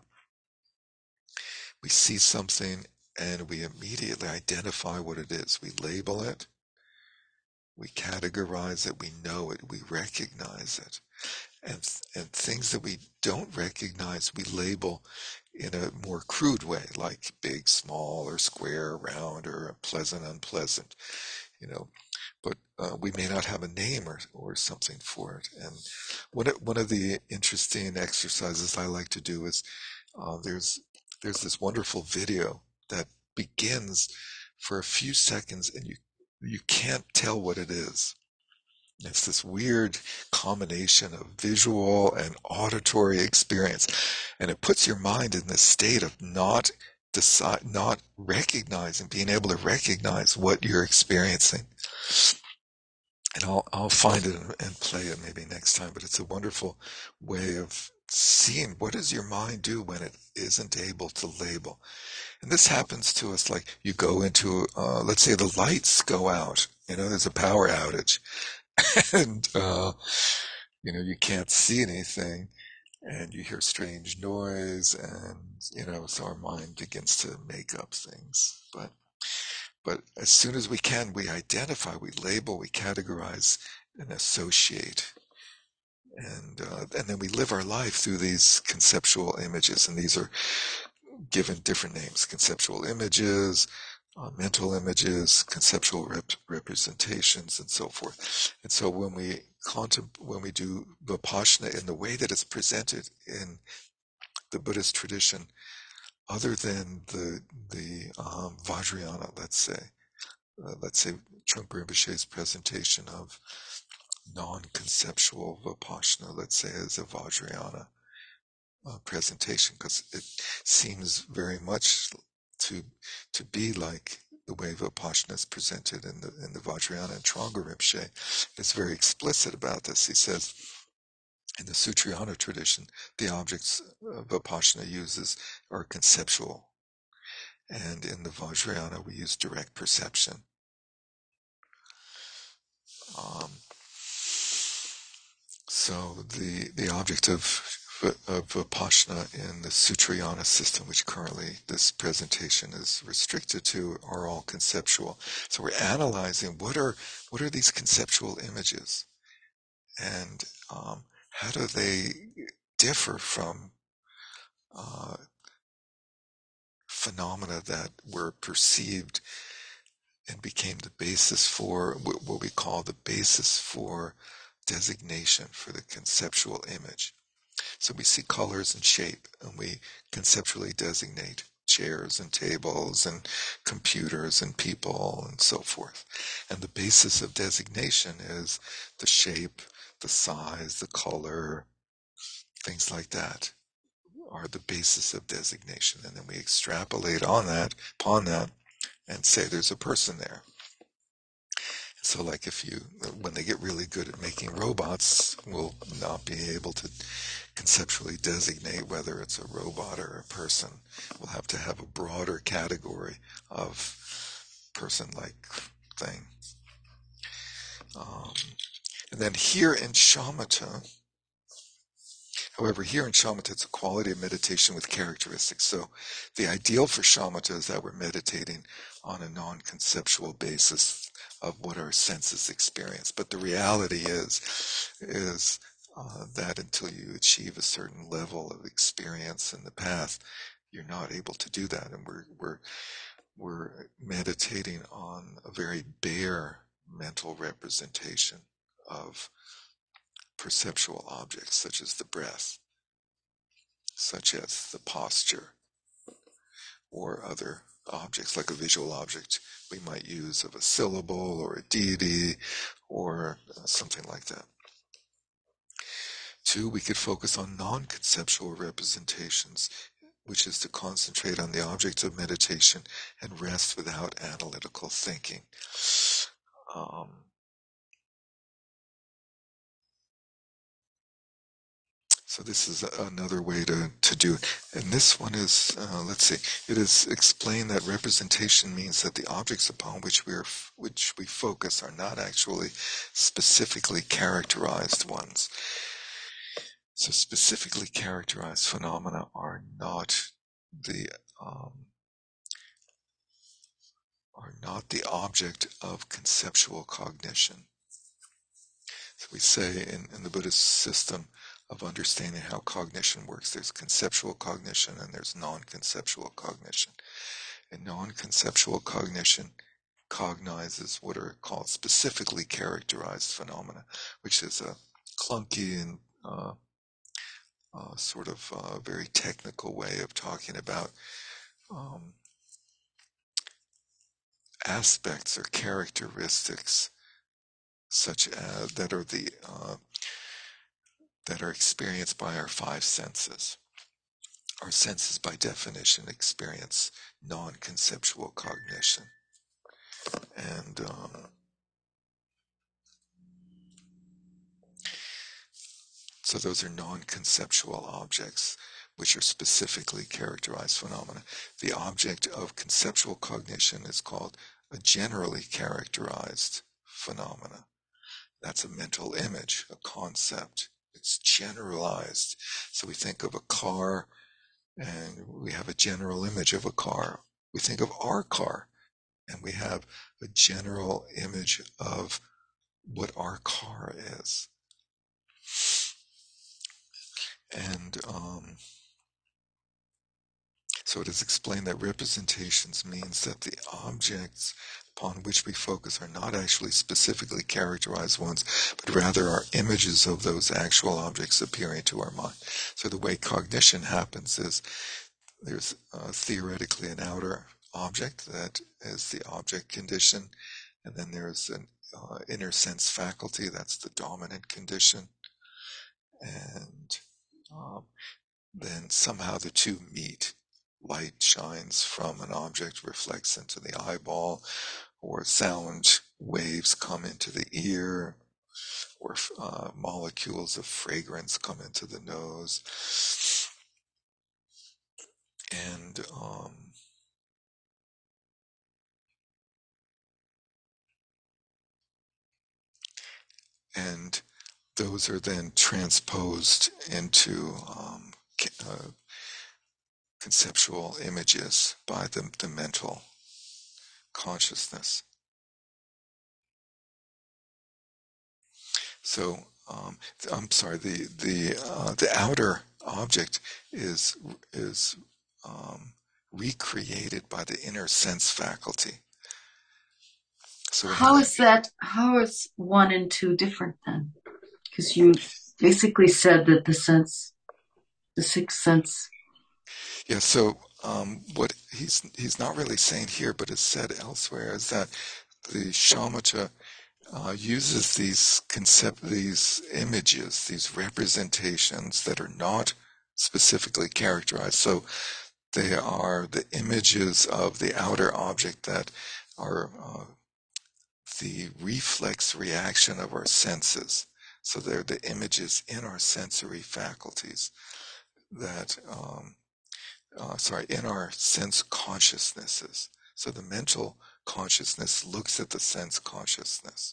We see something and we immediately identify what it is. We label it, we categorize it, we know it, we recognize it. And, and things that we don't recognize, we label in a more crude way, like big, small, or square, round, or pleasant, unpleasant, you know. But uh, we may not have a name or, or something for it. And one of, one of the interesting exercises I like to do is uh, there's There's this wonderful video that begins for a few seconds and you you can't tell what it is. It's this weird combination of visual and auditory experience. And it puts your mind in this state of not decide, not recognizing, being able to recognize what you're experiencing. And I'll, I'll find it and, and play it maybe next time, but it's a wonderful way of seeing what does your mind do when it isn't able to label. And this happens to us like you go into, uh, let's say the lights go out, you know, there's a power outage and, uh, you know, you can't see anything and you hear strange noise and, you know, so our mind begins to make up things. But, but as soon as we can, we identify, we label, we categorize and associate. And uh, and then we live our life through these conceptual images, and these are given different names: conceptual images, uh, mental images, conceptual rep- representations, and so forth. And so when we contem- when we do Vipassana in the way that it's presented in the Buddhist tradition, other than the the um, Vajrayana, let's say, uh, let's say Trungpa Rinpoche's presentation of non-conceptual Vipassana, let's say, as a Vajrayana uh, presentation, because it seems very much to to be like the way Vipassana is presented in the in the Vajrayana. And Trungpa Rinpoche is very explicit about this. He says, in the Sutrayana tradition, the objects uh, Vipassana uses are conceptual, and in the Vajrayana we use direct perception. Um, So the the object of of Vipassana in the Sutrayana system, which currently this presentation is restricted to, are all conceptual. So we're analyzing what are what are these conceptual images, and um, how do they differ from uh, phenomena that were perceived and became the basis for what we call the basis for designation for the conceptual image. So we see colors and shape, and we conceptually designate chairs and tables and computers and people and so forth. And the basis of designation is the shape, the size, the color, things like that are the basis of designation. And then we extrapolate on that, upon that, and say there's a person there. So like if you, when they get really good at making robots, we'll not be able to conceptually designate whether it's a robot or a person. We'll have to have a broader category of person-like thing. Um, and then here in shamatha, however, here in shamatha, it's a quality of meditation with characteristics. So the ideal for shamatha is that we're meditating on a non-conceptual basis of what our senses experience. But the reality is, is uh, that until you achieve a certain level of experience in the path, you're not able to do that. And we're, we're, we're meditating on a very bare mental representation of perceptual objects, such as the breath, such as the posture, or other objects like a visual object we might use of a syllable or a deity or uh, something like that. Two, we could focus on non-conceptual representations, which is to concentrate on the object of meditation and rest without analytical thinking. Um, So this is another way to, to do it. And this one is, uh, let's see, it is explained that representation means that the objects upon which we are, which we focus are not actually specifically characterized ones. So specifically characterized phenomena are not the um, are not the object of conceptual cognition. So we say in, in the Buddhist system of understanding how cognition works, there's conceptual cognition and there's non-conceptual cognition. And non-conceptual cognition cognizes what are called specifically characterized phenomena, which is a clunky and uh, uh, sort of uh, very technical way of talking about um, aspects or characteristics such as that are the uh, that are experienced by our five senses. Our senses, by definition, experience non-conceptual cognition. And um, so those are non-conceptual objects, which are specifically characterized phenomena. The object of conceptual cognition is called a generally characterized phenomena. That's a mental image, a concept. It's generalized. So we think of a car, and we have a general image of a car. We think of our car, and we have a general image of what our car is. And um, so it is explained that representations means that the objects upon which we focus are not actually specifically characterized ones, but rather are images of those actual objects appearing to our mind. So the way cognition happens is there's uh, theoretically an outer object that is the object condition, and then there's an uh, inner sense faculty, that's the dominant condition, and um, then somehow the two meet. Light shines from an object, reflects into the eyeball, or sound waves come into the ear, or uh, molecules of fragrance come into the nose. And um, and those are then transposed into um, uh, conceptual images by the, the mental consciousness. So, um, I'm sorry, the the uh, the outer object is is um, recreated by the inner sense faculty. So how is that? How is one and two different then? Because you basically said that the sense, the sixth sense. Yeah. So um, what he's he's not really saying here, but is said elsewhere, is that the shamatha uh, uses these concept, these images, these representations that are not specifically characterized. So they are the images of the outer object that are uh, the reflex reaction of our senses. So they're the images in our sensory faculties that, um, uh, sorry, in our sense consciousnesses. So the mental consciousness looks at the sense consciousness.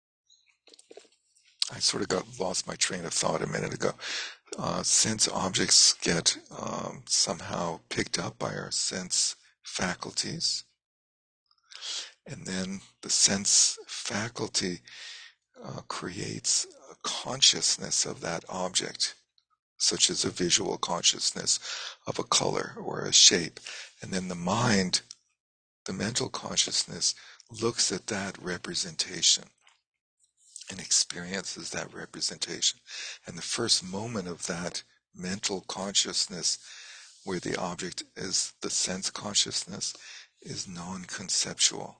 I sort of got lost my train of thought a minute ago. Uh, sense objects get um, somehow picked up by our sense faculties. And then the sense faculty uh, creates a consciousness of that object, such as a visual consciousness of a color or a shape. And then the mind, the mental consciousness, looks at that representation and experiences that representation. And the first moment of that mental consciousness, where the object is the sense consciousness, is non-conceptual.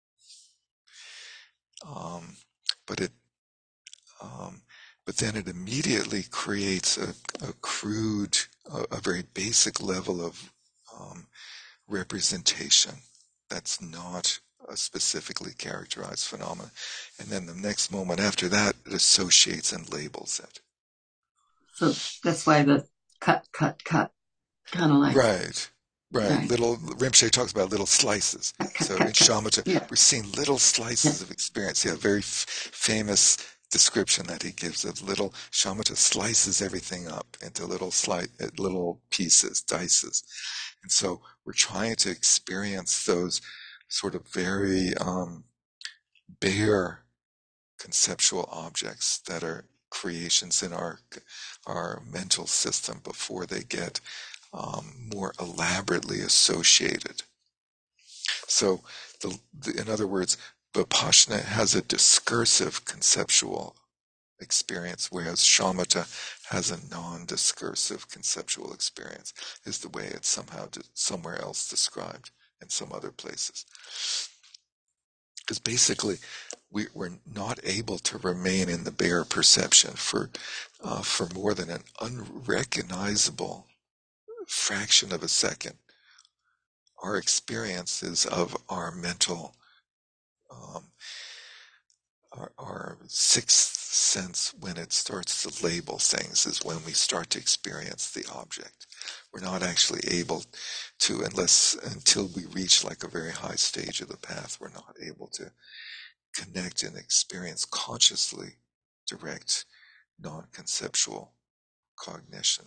Um, but it, um, but then it immediately creates a, a crude, a, a very basic level of um, representation that's not a specifically characterized phenomenon. And then the next moment after that, it associates and labels it. So that's why the cut, cut, cut, kind of like. Right. Right. Right. Little, Rinpoche talks about little slices. Cut, cut, So cut, in cut. shamatha, Yeah. we're seeing little slices Yeah. of experience. Yeah, very f- famous description that he gives of little shamatha slices everything up into little slice, little pieces, dices. And so we're trying to experience those sort of very um, bare conceptual objects that are creations in our our mental system before they get um, more elaborately associated. So, the, the, in other words, Vipassana has a discursive conceptual experience, whereas shamatha has a non-discursive conceptual experience, is the way it's somehow de- somewhere else described in some other places. Because basically, we, we're not able to remain in the bare perception for uh, for more than an unrecognizable fraction of a second. Our experiences of our mental, um, our, our sixth sense, when it starts to label things, is when we start to experience the object. We're not actually able to, unless until we reach like a very high stage of the path, we're not able to connect and experience consciously direct, non-conceptual cognition.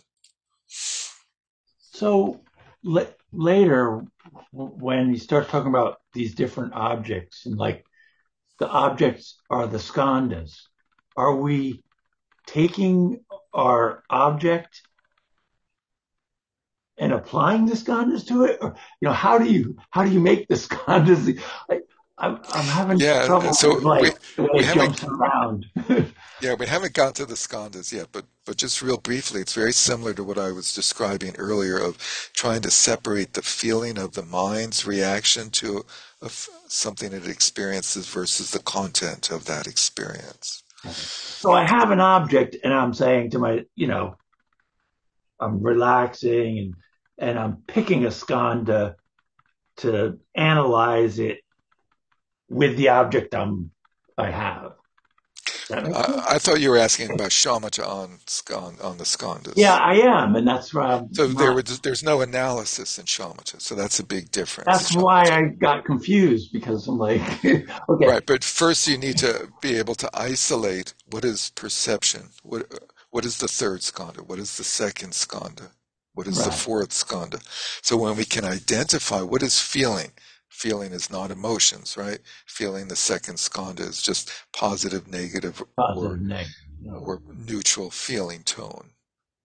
So la- later, w- when you start talking about these different objects, and like the objects are the skandhas, are we taking our object and applying the skandhas to it? Or, you know, how do you how do you make the skandhas? I, I'm, I'm having Yeah, trouble so with like we the way we it haven't jumps around. yeah we haven't got to the skandhas yet, but but just real briefly, it's very similar to what I was describing earlier of trying to separate the feeling of the mind's reaction to a f- something it experiences versus the content of that experience. So I have an object, and I'm saying to my, you know, I'm relaxing and and I'm picking a skandha to analyze it with the object I'm I have. Does that make sense? I, I thought you were asking about shamatha on on, on the Yeah, skandhas. I am, and that's why I'm So there not. was there's no analysis in shamatha, so that's a big difference. That's why I got confused because I'm like, okay, Right, but first you need to be able to isolate what is perception, what what is the third skandha, what is the second skandha, what is the right, fourth skandha. So when we can identify what is feeling, feeling is not emotions, right? Feeling, the second skandha, is just positive, negative, or positive, negative. You know. or neutral feeling tone.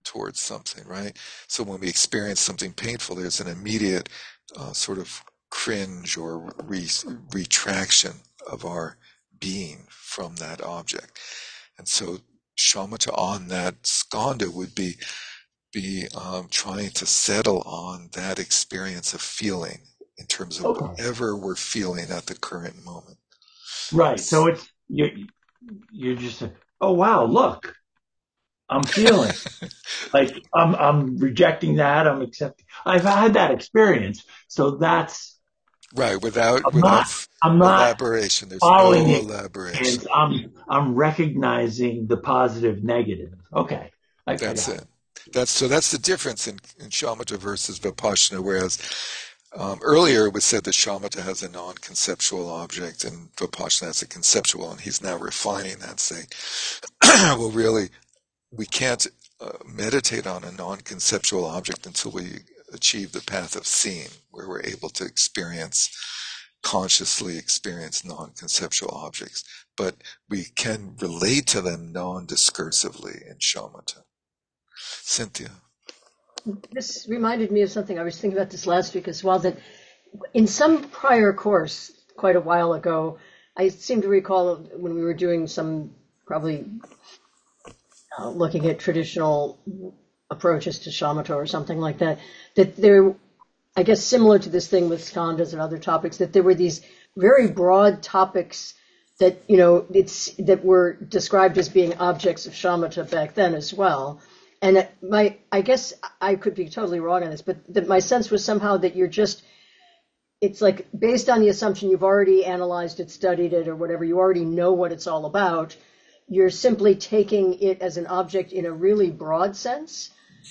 towards something, right? So when we experience something painful, there's an immediate uh, sort of cringe or re- retraction of our being from that object. And so shamatha on that skandha would be be um, trying to settle on that experience of feeling in terms of Okay. whatever we're feeling at the current moment. Right. So it's you you're just saying, oh wow, look, I'm feeling like I'm I'm rejecting that, I'm accepting. I've had that experience. So that's Right, without I'm not without I'm not elaboration. There's following no the elaboration. experience. I'm I'm recognizing the positive negative. Okay. I, I That's got it. That's so. That's the difference in, in shamatha versus vipassana. Whereas um, earlier it was said that shamatha has a non-conceptual object and vipassana has a conceptual, and he's now refining that, saying, well, really, we can't uh, meditate on a non-conceptual object until we achieve the path of seeing, where we're able to experience, consciously experience non-conceptual objects. But we can relate to them non-discursively in shamatha. Cynthia. This reminded me of something. I was thinking about this last week as well, that in some prior course, quite a while ago, I seem to recall when we were doing some, probably uh, looking at traditional approaches to shamatha or something like that, that there, I guess similar to this thing with skandhas and other topics, that there were these very broad topics that, you know, it's that were described as being objects of shamatha back then as well. And my, I guess I could be totally wrong on this, but that my sense was somehow that you're just, it's like based on the assumption you've already analyzed it, studied it, or whatever, you already know what it's all about. You're simply taking it as an object in a really broad sense,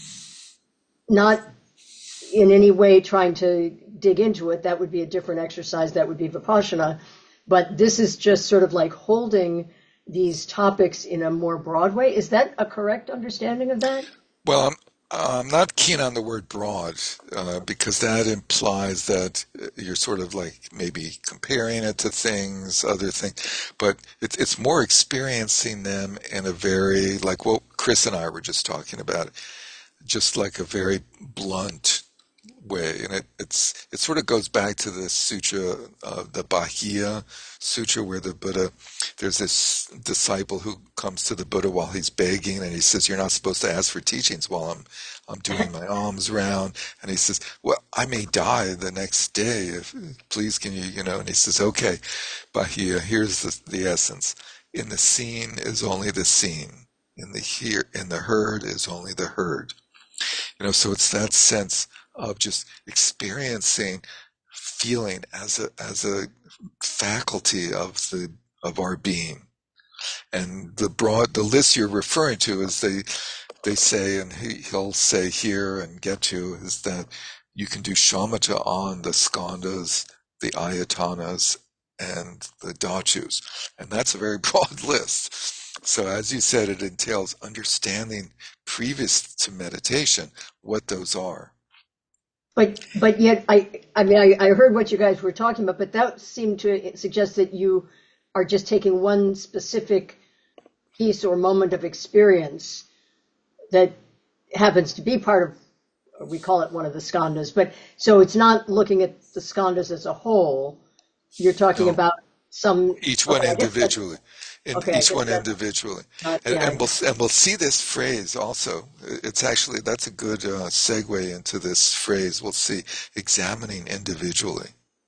not in any way trying to dig into it. That would be a different exercise. That would be vipassana. But this is just sort of like holding these topics in a more broad way. Is that a correct understanding of that? Well, I'm, I'm not keen on the word broad uh, because that implies that you're sort of like maybe comparing it to things, other things, but it's it's more experiencing them in a very, like what Chris and I were just talking about, just like a very blunt way, and it it's it sort of goes back to the sutra, uh, the Bahia Sutra, where the Buddha, there's this disciple who comes to the Buddha while he's begging, and he says, "You're not supposed to ask for teachings while I'm I'm doing my alms round." And he says, "Well, I may die the next day. If please, can you, you know?" And he says, "Okay, Bahia, here's the, the essence. In the seen is only the seen. In the here, in the heard is only the heard." You know, so it's that sense of just experiencing feeling as a as a faculty of the of our being. And the broad the list you're referring to is they they say, and he, he'll say here and get to, is that you can do shamatha on the skandhas, the ayatanas, and the dhachus. And that's a very broad list. So as you said, it entails understanding previous to meditation what those are. But but yet I I mean I, I heard what you guys were talking about, but that seemed to suggest that you are just taking one specific piece or moment of experience that happens to be part of, we call it one of the skandhas, but so it's not looking at the skandhas as a whole. You're talking No, about some. each one Okay, I guess that's individually. In okay. I each guess one that's individually, not. and, Yeah, I and we'll guess. and we'll see this phrase also. It's actually that's a good uh, segue into this phrase. We'll see examining individually,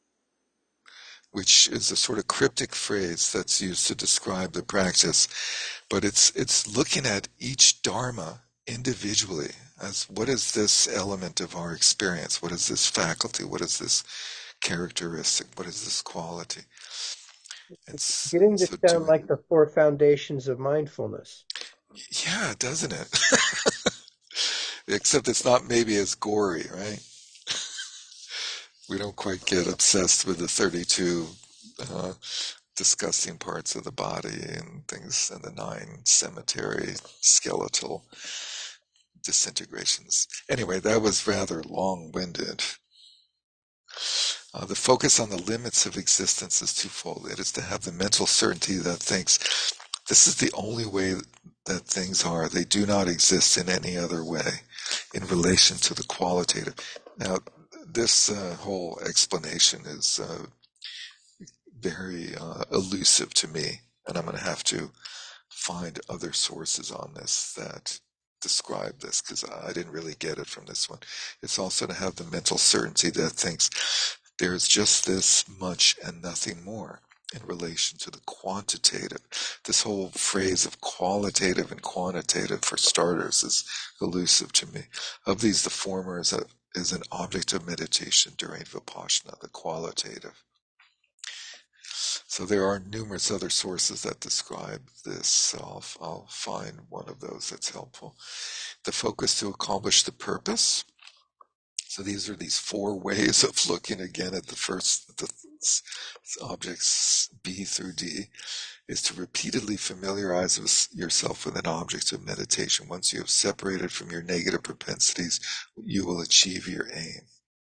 which is a sort of cryptic phrase that's used to describe the practice, but it's it's looking at each dharma individually as what is this element of our experience? What is this faculty? What is this characteristic? What is this quality? It's It's beginning to so sound doing. like the four foundations of mindfulness. Yeah, doesn't it? Except it's not maybe as gory, right? We don't quite get obsessed with the thirty-two uh, disgusting parts of the body and things, and the nine cemetery skeletal disintegrations. Anyway, that was rather long-winded. Uh, the focus on the limits of existence is twofold. It is to have the mental certainty that thinks this is the only way that things are. They do not exist in any other way in relation to the qualitative. Now, this uh, whole explanation is uh, very uh, elusive to me, and I'm going to have to find other sources on this that describe this, because I didn't really get it from this one. It's also to have the mental certainty that thinks there's just this much and nothing more in relation to the quantitative. This whole phrase of qualitative and quantitative, for starters, is elusive to me. Of these, the former is, a, is an object of meditation during Vipassana, the qualitative. So there are numerous other sources that describe this. So I'll, I'll find one of those that's helpful. The focus to accomplish the purpose. So these are these four ways of looking again at the first the objects B through D, is to repeatedly familiarize yourself with an object of meditation. Once you have separated from your negative propensities, you will achieve your aim.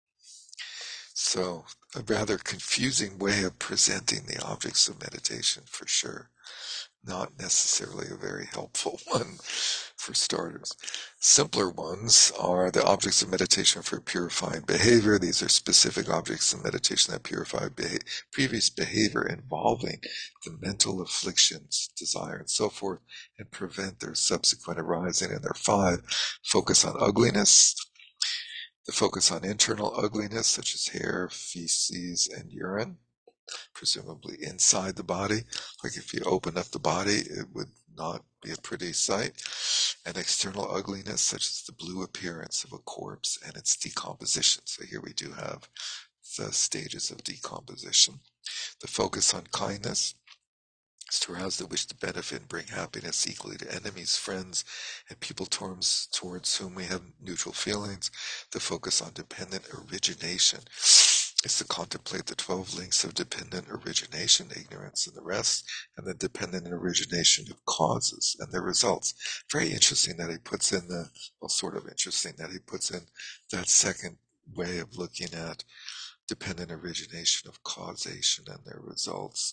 So a rather confusing way of presenting the objects of meditation, for sure. Not necessarily a very helpful one for starters. Simpler ones are the objects of meditation for purifying behavior. These are specific objects of meditation that purify beha- previous behavior involving the mental afflictions, desire, and so forth, and prevent their subsequent arising. And there are five. Focus on ugliness. The focus on internal ugliness, such as hair, feces, and urine, presumably inside the body. Like if you open up the body, it would not be a pretty sight. And external ugliness, such as the blue appearance of a corpse and its decomposition. So here we do have the stages of decomposition. The focus on kindness is to arouse the wish to benefit and bring happiness equally to enemies, friends, and people towards, towards whom we have neutral feelings. The focus on dependent origination is to contemplate the twelve links of dependent origination, ignorance and the rest, and the dependent origination of causes and their results. Very interesting that he puts in the, well, sort of interesting that he puts in that second way of looking at dependent origination of causation and their results.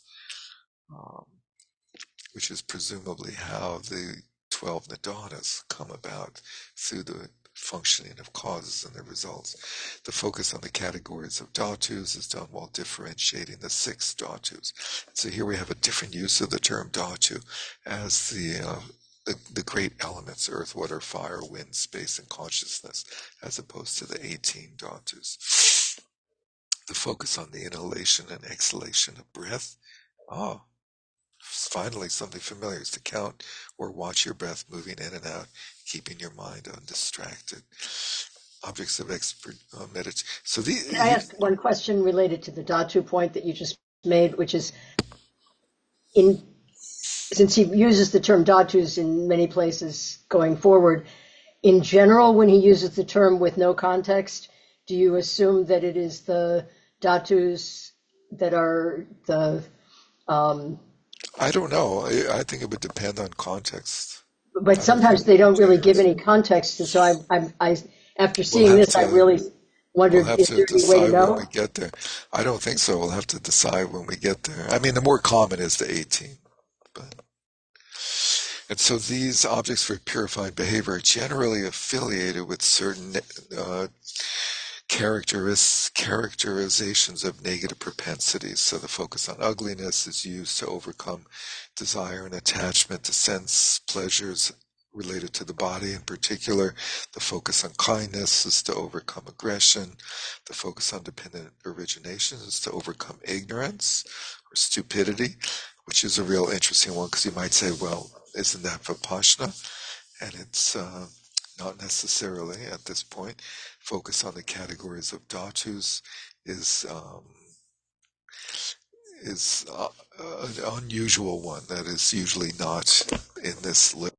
Um, which is presumably how the twelve nidanas come about, through the functioning of causes and their results. The focus on the categories of dhatus is done while differentiating the six dhatus. So here we have a different use of the term dhatu as the, uh, the, the great elements, earth, water, fire, wind, space, and consciousness, as opposed to the eighteen dhatus. The focus on the inhalation and exhalation of breath. Oh, finally, something familiar is to count or watch your breath moving in and out, keeping your mind undistracted. Objects of expert uh, meditation. So the, Can I ask one question related to the dhatu point that you just made, which is, in since he uses the term dhatus in many places going forward, in general, when he uses the term with no context, do you assume that it is the dhatus that are the um, I don't know. I, I think it would depend on context. But sometimes they don't really give any context, and so I, I, I after seeing we'll this, to, I really wondered, we'll is there any way to know? When we get there. I don't think so. We'll have to decide when we get there. I mean, the more common is the eighteen. But, and so these objects for purified behavior are generally affiliated with certain uh, characteris- characterizations of negative propensities. So the focus on ugliness is used to overcome desire and attachment to sense pleasures related to the body. In particular, the focus on kindness is to overcome aggression. The focus on dependent origination is to overcome ignorance or stupidity, which is a real interesting one, because you might say, well, isn't that Vipassana? And it's uh, not necessarily at this point. Focus on the categories of dhatus is um, is uh, an unusual one that is usually not in this list.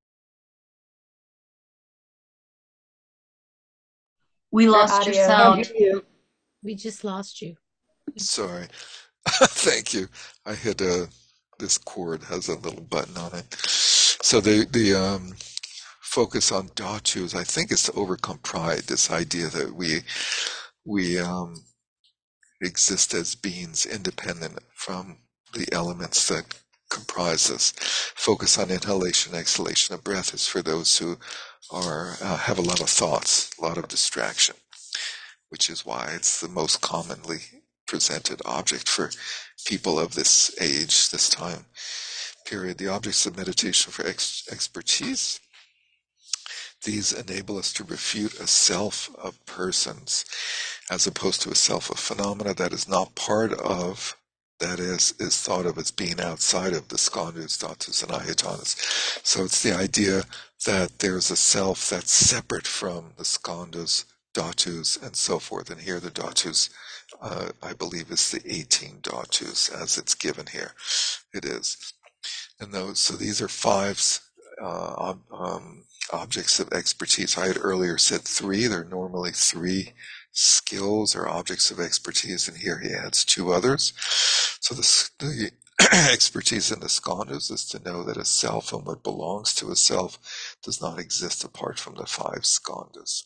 We lost your sound. We just lost you. Sorry. Thank you. I hit a, this cord has a little button on it. So the, the, um, focus on dhatus, I think, is to overcome pride, this idea that we, we, um, exist as beings independent from the elements that comprises. Focus on inhalation, exhalation of breath is for those who are uh, have a lot of thoughts, a lot of distraction, which is why it's the most commonly presented object for people of this age, this time period. The objects of meditation for ex- expertise, these enable us to refute a self of persons as opposed to a self of phenomena that is not part of, that is, is thought of as being outside of the skandhas, dhatus, and ayatanas. So it's the idea that there's a self that's separate from the skandhas, dhatus, and so forth. And here the dhatus, uh, I believe, is the eighteen dhatus as it's given here. It is. And those, so these are five uh, um, objects of expertise. I had earlier said three. There are normally three skills or objects of expertise, and here he adds two others. So the, the expertise in the skandhas is to know that a self and what belongs to a self does not exist apart from the five skandhas.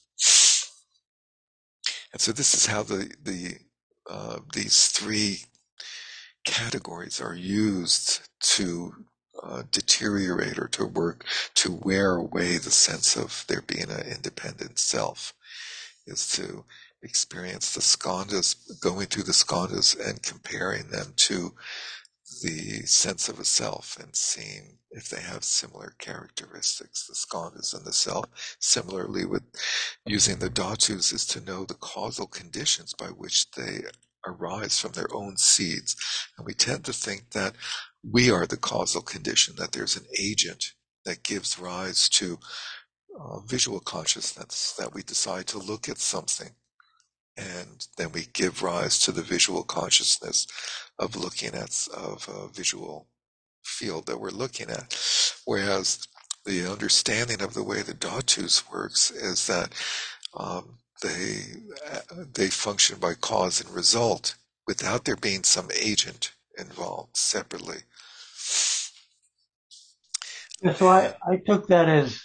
And so this is how the the uh, these three categories are used to uh, deteriorate or to work to wear away the sense of there being an independent self, is to experience the skandhas, going through the skandhas and comparing them to the sense of a self and seeing if they have similar characteristics, the skandhas and the self. Similarly, with using the dhatus is to know the causal conditions by which they arise from their own seeds. And we tend to think that we are the causal condition, that there's an agent that gives rise to uh, visual consciousness, that we decide to look at something and then we give rise to the visual consciousness of looking at of a visual field that we're looking at. Whereas the understanding of the way the dhatus works is that um, they they function by cause and result without there being some agent involved separately. Yeah, so I, I took that as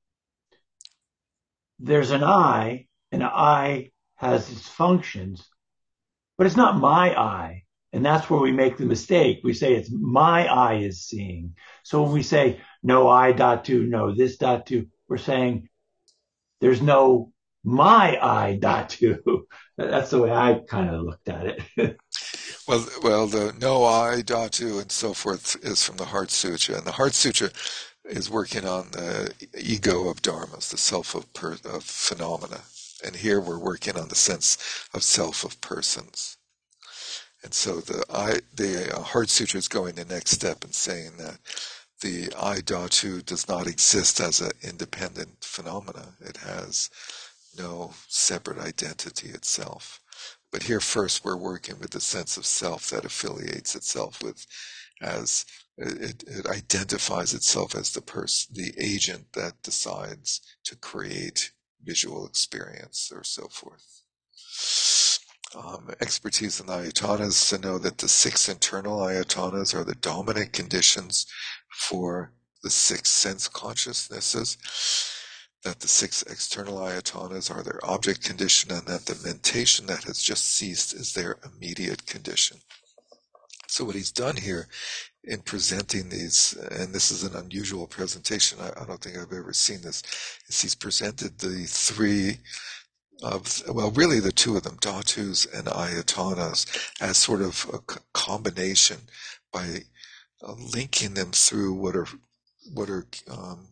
there's an eye, and an eye has its functions, but it's not my eye. And that's where we make the mistake. We say it's my eye is seeing. So when we say no I dhatu, no this dhatu, we're saying there's no my I dhatu. That's the way I kind of looked at it. Well, well, the no I dhatu and so forth is from the Heart Sutra, and the Heart Sutra is working on the ego of dharmas, the self of, per, of phenomena, and here we're working on the sense of self of persons. And so the I, the uh, Heart Sutra is going the next step and saying that the I dhatu does not exist as an independent phenomena; it has no separate identity itself. But here first we're working with the sense of self that affiliates itself with, as it, it identifies itself as the person, the agent that decides to create visual experience or so forth. Um, expertise in ayatanas to know that the six internal ayatanas are the dominant conditions for the six sense consciousnesses, that the six external ayatanas are their object condition, and that the mentation that has just ceased is their immediate condition. So what he's done here in presenting these, and this is an unusual presentation, I, I don't think I've ever seen this, is he's presented the three of, well, really the two of them, dhatus and ayatanas, as sort of a c- combination by uh, linking them through what are what are um,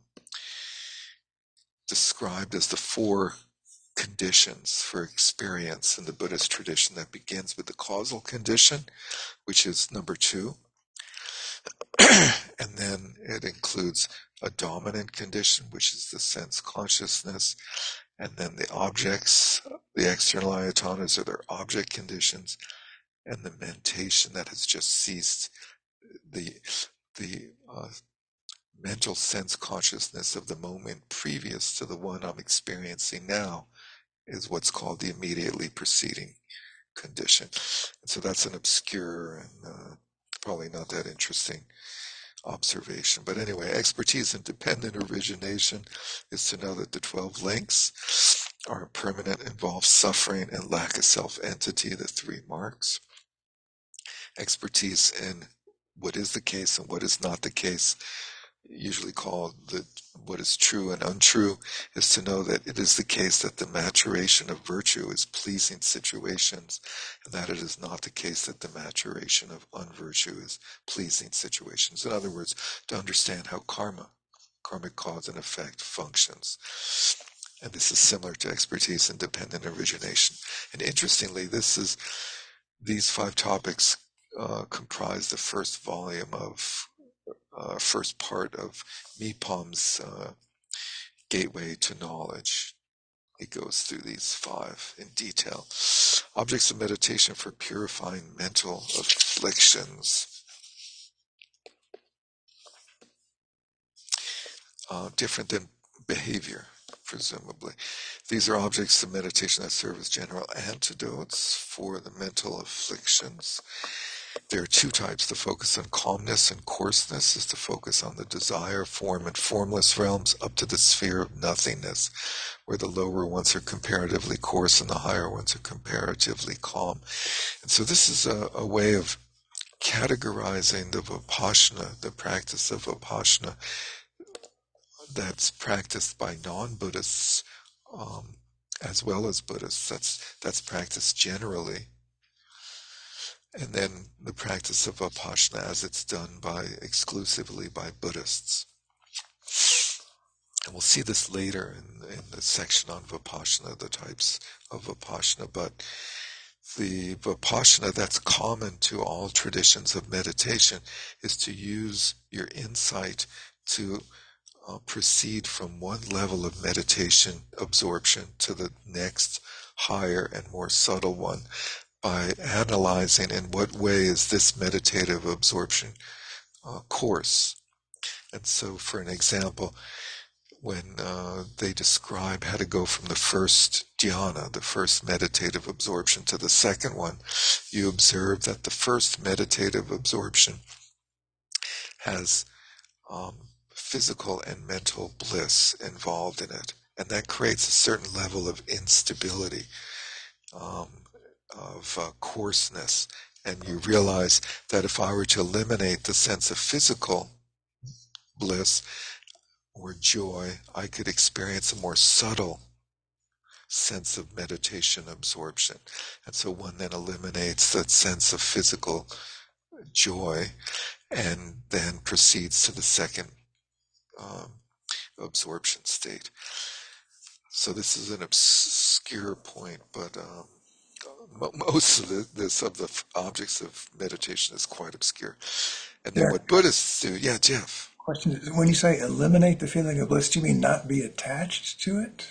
described as the four conditions for experience in the Buddhist tradition, that begins with the causal condition, which is number two, and then it includes a dominant condition, which is the sense consciousness, and then the objects, the external ayatanas are their object conditions, and the mentation that has just ceased, the the uh, mental sense consciousness of the moment previous to the one I'm experiencing now, is what's called the immediately preceding condition. And so that's an obscure and uh, probably not that interesting observation. But anyway, expertise in dependent origination is to know that the twelve links are impermanent, involve suffering, and lack of self-entity, the three marks. Expertise in what is the case and what is not the case, usually called the what is true and untrue, is to know that it is the case that the maturation of virtue is pleasing situations, and that it is not the case that the maturation of unvirtue is pleasing situations. In other words, to understand how karma, karmic cause and effect, functions. And this is similar to expertise and dependent origination. And interestingly, this is these five topics uh, comprise the first volume of Uh, first part of Mipam's uh, Gateway to Knowledge. It goes through these five in detail. Objects of meditation for purifying mental afflictions. Uh, different than behavior, presumably. These are objects of meditation that serve as general antidotes for the mental afflictions. There are two types. The focus on calmness and coarseness is to focus on the desire, form, and formless realms up to the sphere of nothingness, where the lower ones are comparatively coarse and the higher ones are comparatively calm. And so this is a, a way of categorizing the Vipassana, the practice of Vipassana that's practiced by non-Buddhists um, as well as Buddhists. That's, that's practiced generally. And then the practice of Vipassana as it's done by exclusively by Buddhists. And we'll see this later in, in the section on Vipassana, the types of Vipassana. But the Vipassana that's common to all traditions of meditation is to use your insight to uh, proceed from one level of meditation absorption to the next higher and more subtle one, by analyzing in what way is this meditative absorption uh, coarse. And so, for an example, when uh, they describe how to go from the first dhyana, the first meditative absorption, to the second one, you observe that the first meditative absorption has um, physical and mental bliss involved in it. And that creates a certain level of instability. Um, of uh, coarseness, and you realize that if I were to eliminate the sense of physical bliss or joy, I could experience a more subtle sense of meditation absorption. And so one then eliminates that sense of physical joy and then proceeds to the second um, absorption state. So this is an obscure point, but um, most of the, this of the objects of meditation is quite obscure. And then Yeah. what Buddhists do, yeah, Jeff. Question is, when you say eliminate the feeling of bliss, do you mean not be attached to it?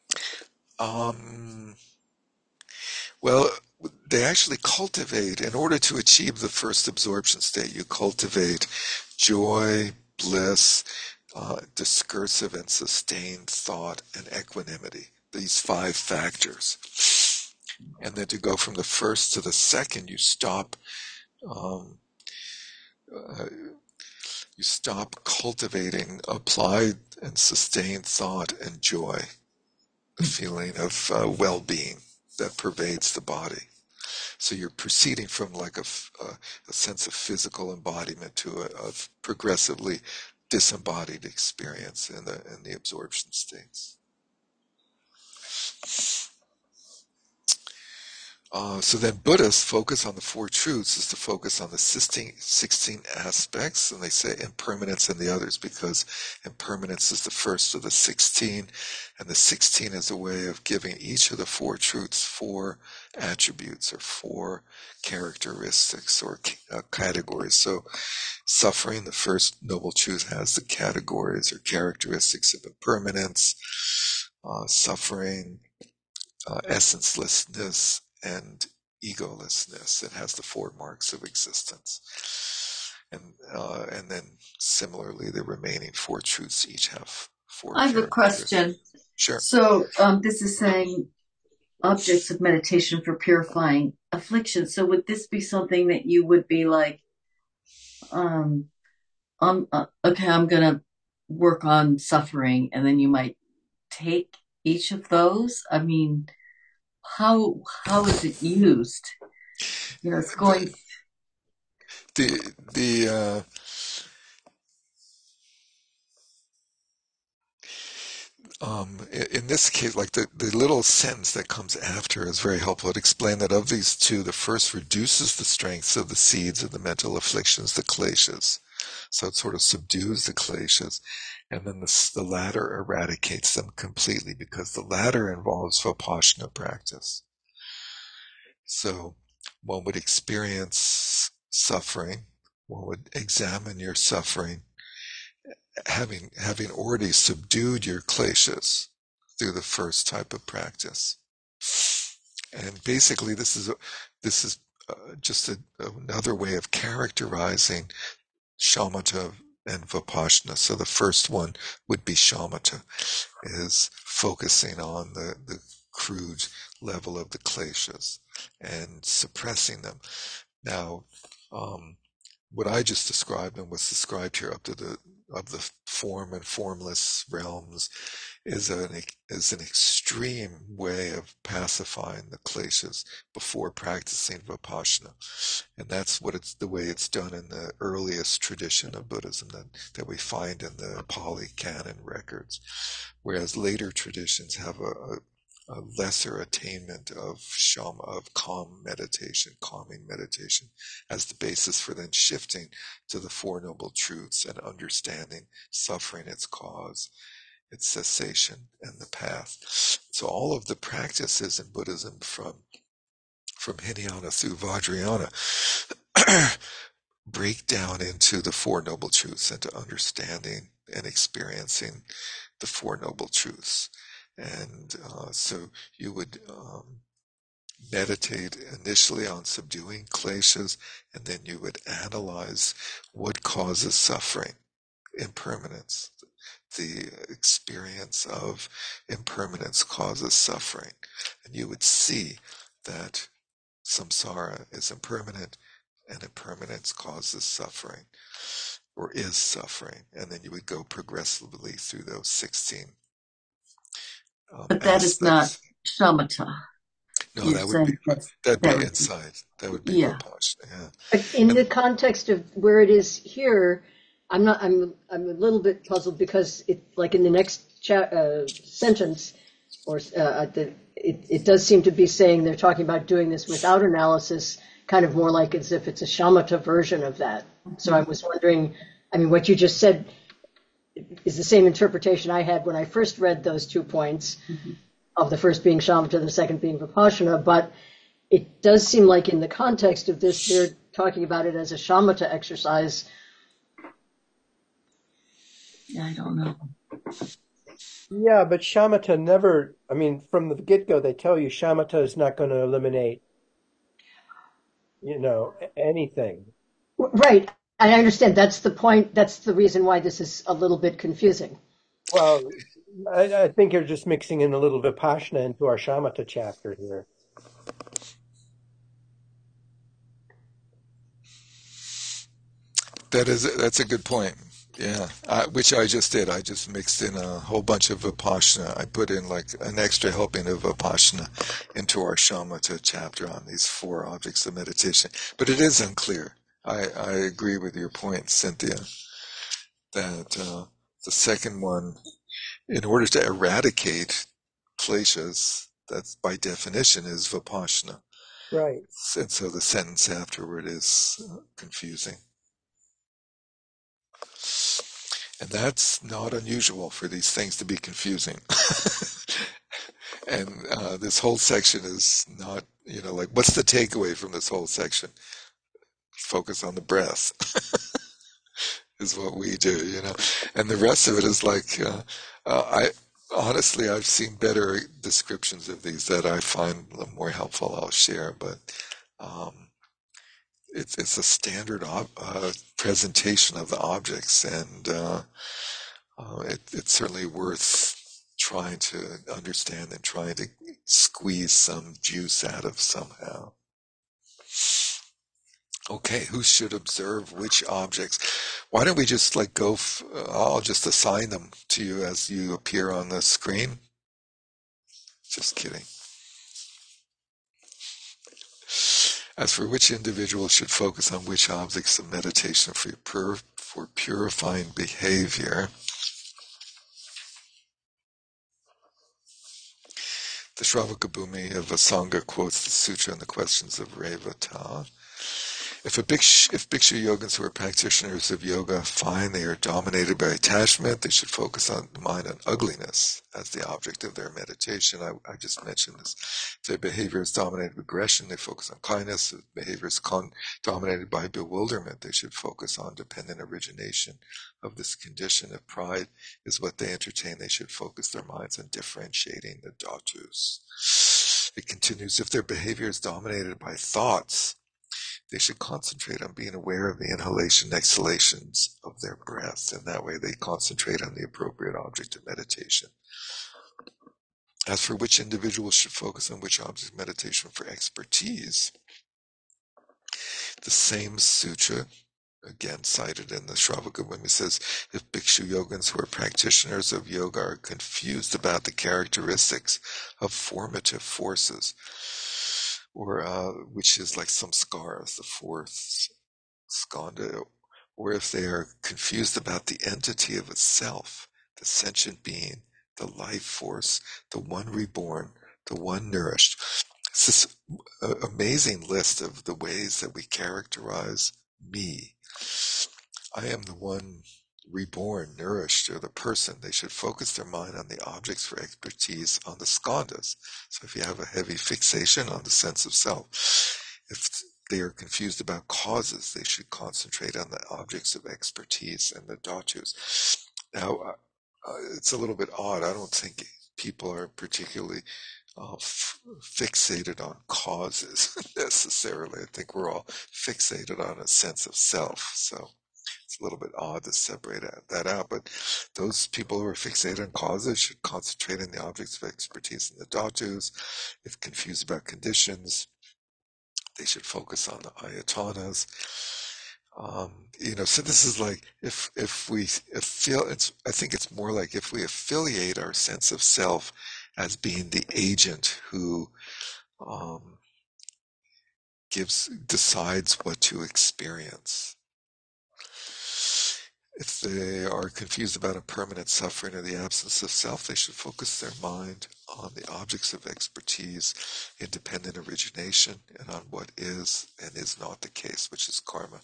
Um, well, they actually cultivate, in order to achieve the first absorption state, you cultivate joy, bliss, uh, discursive and sustained thought, and equanimity. These five factors. And then to go from the first to the second, you stop um, uh, you stop cultivating applied and sustained thought and joy, the feeling of uh, well-being that pervades the body. So you're proceeding from like a, a, a sense of physical embodiment to a, a progressively disembodied experience in the in the absorption states. Uh, so then Buddhists focus on the Four Truths is to focus on the sixteen, sixteen aspects, and they say impermanence and the others because impermanence is the first of the sixteen, and the sixteen is a way of giving each of the Four Truths four attributes or four characteristics or uh, categories. So suffering, the first Noble Truth, has the categories or characteristics of impermanence, uh, suffering, uh, essencelessness, and egolessness. It has the four marks of existence. And uh, and then similarly, the remaining four truths each have four I have a characteristics. question. Sure. So um, this is saying objects of meditation for purifying affliction. So would this be something that you would be like, um, um uh, okay, I'm going to work on suffering, and then you might take each of those? I mean, how how is it used? You know, it's going. the the uh, um, i- in this case, like the, the little sentence that comes after is very helpful. It explained that of these two, the first reduces the strength of the seeds of the mental afflictions, the kleshas. So it sort of subdues the kleshas, and then the, s- the latter eradicates them completely, because the latter involves vipassana practice. So one would experience suffering, one would examine your suffering, having having already subdued your kleshas through the first type of practice. And basically, this is a, this is uh, just a, another way of characterizing shamatha and vipassana. So the first one would be shamatha, is focusing on the, the crude level of the kleshas and suppressing them. Now, um, what I just described and what's described here up to the of the form and formless realms is an is an extreme way of pacifying the kleshas before practicing vipassana, and that's what it's the way it's done in the earliest tradition of Buddhism that that we find in the Pali Canon records, whereas later traditions have a, a a lesser attainment of shama, of calm meditation, calming meditation, as the basis for then shifting to the Four Noble Truths and understanding suffering, its cause, its cessation, and the path. So all of the practices in Buddhism from from Hinayana through Vajrayana break down into the Four Noble Truths, into understanding and experiencing the Four Noble Truths. And uh, so you would um, meditate initially on subduing kleshas, and then you would analyze what causes suffering, impermanence. The experience of impermanence causes suffering. And you would see that samsara is impermanent, and impermanence causes suffering, or is suffering. And then you would go progressively through those sixteen um, But that is not aspects. shamatha. No, You're that would be saying that's that'd be that would be, insight. That would be yeah. vipassana. Yeah. But in And the context of where it is here, I'm not. I'm. I'm a little bit puzzled because it, like in the next cha- uh, sentence, or uh, the, it, it does seem to be saying they're talking about doing this without analysis, kind of more like as if it's a shamatha version of that. So I Mhm. was wondering. I mean, what you just said is the same interpretation I had when I first read those two points, Mhm. of the first being shamatha, the second being vipassana, but it does seem like in the context of this, they're talking about it as a shamatha exercise. Yeah, I don't know. Yeah, but shamatha never, I mean, from the get-go, they tell you shamatha is not going to eliminate, you know, anything. Right. I understand. That's the point. That's the reason why this is a little bit confusing. Well, I, I think you're just mixing in a little Vipassana into our shamatha chapter here. that is that's a good point. Yeah, I, which I just did. I just mixed in a whole bunch of vipassana. I put in like an extra helping of vipassana into our shamatha chapter on these four objects of meditation. But it is unclear. I, I agree with your point, Cynthia, that uh, the second one, in order to eradicate kleshas, that's by definition is vipassana. Right. And so the sentence afterward is uh, confusing. And that's not unusual for these things to be confusing. And uh, this whole section is not, you know, like, what's the takeaway from this whole section? Focus on the breath is what we do, you know. And the rest of it is like, uh, uh, I honestly, I've seen better descriptions of these that I find more helpful. I'll share, but um, it's it's a standard ob- uh, presentation of the objects, and uh, uh, it, it's certainly worth trying to understand and trying to squeeze some juice out of somehow. Okay, who should observe which objects? Why don't we just like go? F- uh, I'll just assign them to you as you appear on the screen. Just kidding. As for which individual should focus on which objects of meditation for, pur- for purifying behavior, the Shravakabhumi of Asanga quotes the sutra in the questions of Revata. If a bhikshu, if bhikshu yogins who are practitioners of yoga find they are dominated by attachment, they should focus on the mind on ugliness as the object of their meditation. I, I just mentioned this. If their behavior is dominated by aggression, they focus on kindness. If behavior is con- dominated by bewilderment, they should focus on dependent origination of this condition. If pride is what they entertain, they should focus their minds on differentiating the dhatus. It continues, if their behavior is dominated by thoughts, they should concentrate on being aware of the inhalation exhalations of their breath, and that way they concentrate on the appropriate object of meditation. As for which individuals should focus on which object of meditation for expertise, the same sutra, again cited in the Shravakabhumi, says, if bhikshu yogins who are practitioners of yoga are confused about the characteristics of formative forces, or uh, which is like samskaras, the fourth skanda, or if they are confused about the entity of itself, the sentient being, the life force, the one reborn, the one nourished. It's this uh, amazing list of the ways that we characterize me. I am the one reborn, nourished, or the person. They should focus their mind on the objects for expertise on the skandhas. So if you have a heavy fixation on the sense of self, if they are confused about causes, they should concentrate on the objects of expertise and the dhatus. Now, uh, it's a little bit odd. I don't think people are particularly uh, f- fixated on causes necessarily. I think we're all fixated on a sense of self. So it's a little bit odd to separate that out, but those people who are fixated on causes should concentrate on the objects of expertise in the dhatus. If confused about conditions, they should focus on the ayatanas. Um, you know, so this is like if if we if feel it's. I think it's more like if we affiliate our sense of self as being the agent who um, gives decides what to experience. If they are confused about impermanent suffering or the absence of self, they should focus their mind on the objects of expertise, independent origination, and on what is and is not the case, which is karma.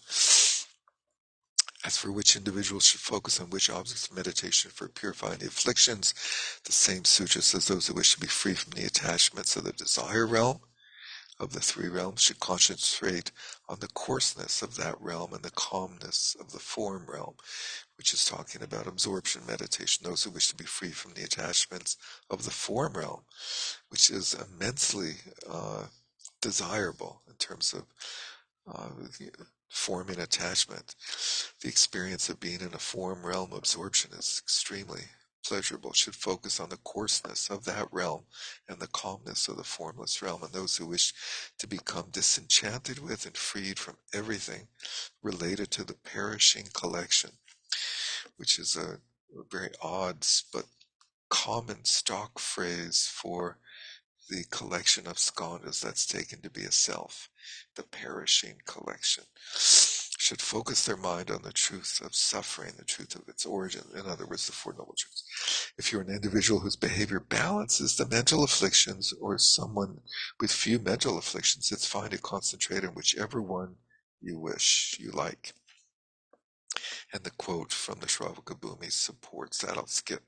As for which individuals should focus on which objects of meditation for purifying the afflictions, the same sutra says those who wish to be free from the attachments of the desire realm of the three realms should concentrate on the coarseness of that realm and the calmness of the form realm, which is talking about absorption meditation. Those who wish to be free from the attachments of the form realm, which is immensely uh, desirable in terms of uh, forming attachment. The experience of being in a form realm absorption is extremely pleasurable, should focus on the coarseness of that realm and the calmness of the formless realm. And those who wish to become disenchanted with and freed from everything related to the perishing collection, which is a, a very odd but common stock phrase for the collection of skandhas that's taken to be a self, the perishing collection, should focus their mind on the truth of suffering, the truth of its origin, in other words, the Four Noble Truths. If you're an individual whose behavior balances the mental afflictions, or someone with few mental afflictions, it's fine to concentrate on whichever one you wish, you like. And the quote from the Shravakabhumi supports that. I'll skip.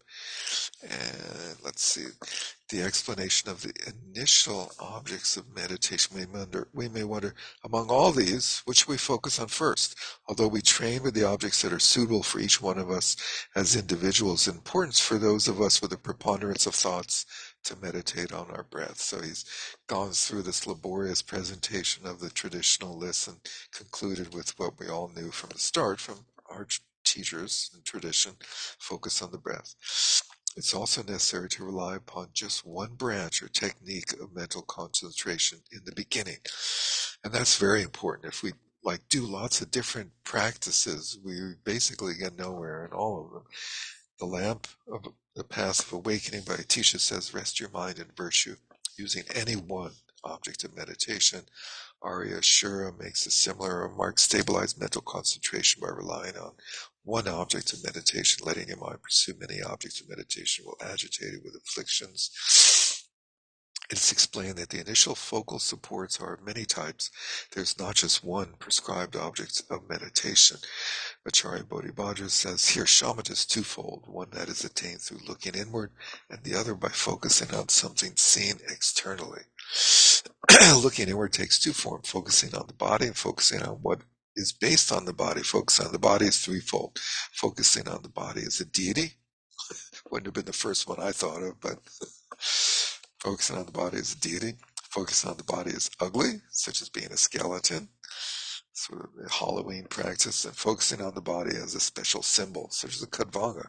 And let's see. The explanation of the initial objects of meditation. We, wonder, we may wonder, among all these, which we focus on first? Although we train with the objects that are suitable for each one of us as individuals, importance for those of us with a preponderance of thoughts to meditate on our breath. So he's gone through this laborious presentation of the traditional list and concluded with what we all knew from the start, from our teachers and tradition, focus on the breath. It's also necessary to rely upon just one branch or technique of mental concentration in the beginning. And that's very important. If we like do lots of different practices, we basically get nowhere in all of them. The lamp of the path of awakening by Atisha says, rest your mind in virtue, using any one object of meditation. Arya Shura makes a similar remark: stabilize mental concentration by relying on one object of meditation. Letting your mind pursue many objects of meditation will agitate it with afflictions. It's explained that the initial focal supports are of many types. There's not just one prescribed object of meditation. Acharya Bodhibhadra says here shamatha is twofold, one that is attained through looking inward, and the other by focusing on something seen externally. Looking inward takes two forms: focusing on the body and focusing on what is based on the body. Focusing on the body is threefold. Focusing on the body is a deity. Wouldn't have been the first one I thought of, but focusing on the body is a deity. Focusing on the body is ugly, such as being a skeleton, sort of a Halloween practice, and focusing on the body as a special symbol, such as a Khatvanga.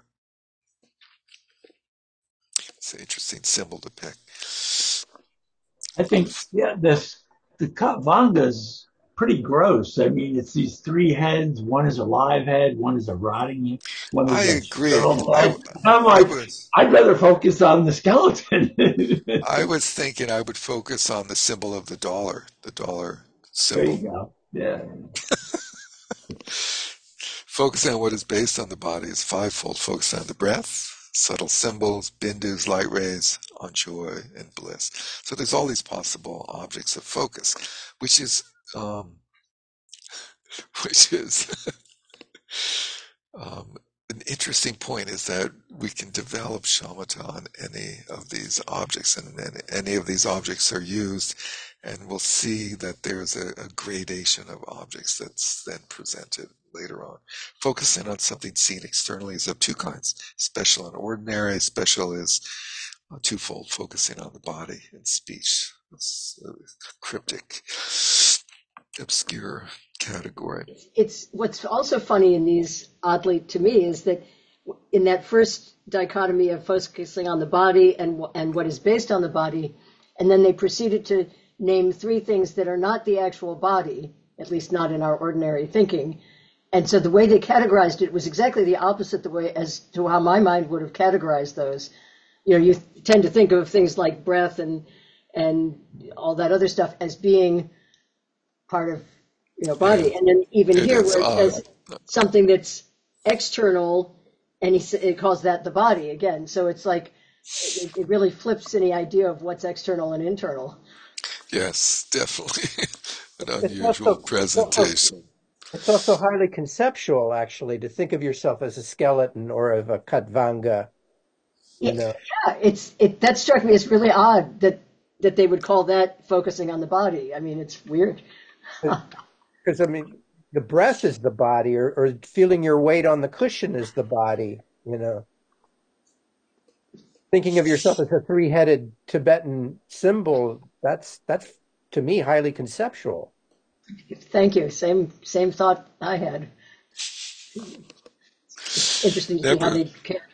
It's an interesting symbol to pick. I think, yeah, this the Khatvanga's pretty gross. I mean, it's these three heads. One is a live head, one is a rotting head, one is I a agree. shriveled I, head. And I'm I like, was, I'd rather focus on the skeleton. I was thinking I would focus on the symbol of the dollar, the dollar There you symbol. go. Yeah. Focusing on what is based on the body is fivefold. Focusing on the breath, subtle symbols, bindus, light rays, on joy and bliss. So there's all these possible objects of focus, which is, um, which is um, an interesting point, is that we can develop shamatha on any of these objects, and then any of these objects are used, and we'll see that there's a, a gradation of objects that's then presented later on. Focusing on something seen externally is of two kinds: special and ordinary. Special is uh, twofold: focusing on the body and speech. It's a cryptic, obscure category. It's what's also funny in these, oddly to me, is that in that first dichotomy of focusing on the body and and what is based on the body, and then they proceeded to name three things that are not the actual body, at least not in our ordinary thinking. And so the way they categorized it was exactly the opposite the way as to how my mind would have categorized those. You know, you tend to think of things like breath and and all that other stuff as being part of, you know, body. Yeah. And then even It here is where it odd. says something that's external, and he s- it calls that the body again. So it's like it, it really flips any idea of what's external and internal. Yes, definitely an It's unusual also, it's also presentation. it's also highly conceptual, actually, to think of yourself as a skeleton or of a Khatvanga. You Yeah, know, yeah, it's it that struck me as really odd that that they would call that focusing on the body. I mean, it's weird. because I mean, the breath is the body, or, or feeling your weight on the cushion is the body. You know, thinking of yourself as a three-headed Tibetan symbol, that's that's to me highly conceptual. Thank you. Same same thought I had. It's interesting to see how Never. they care.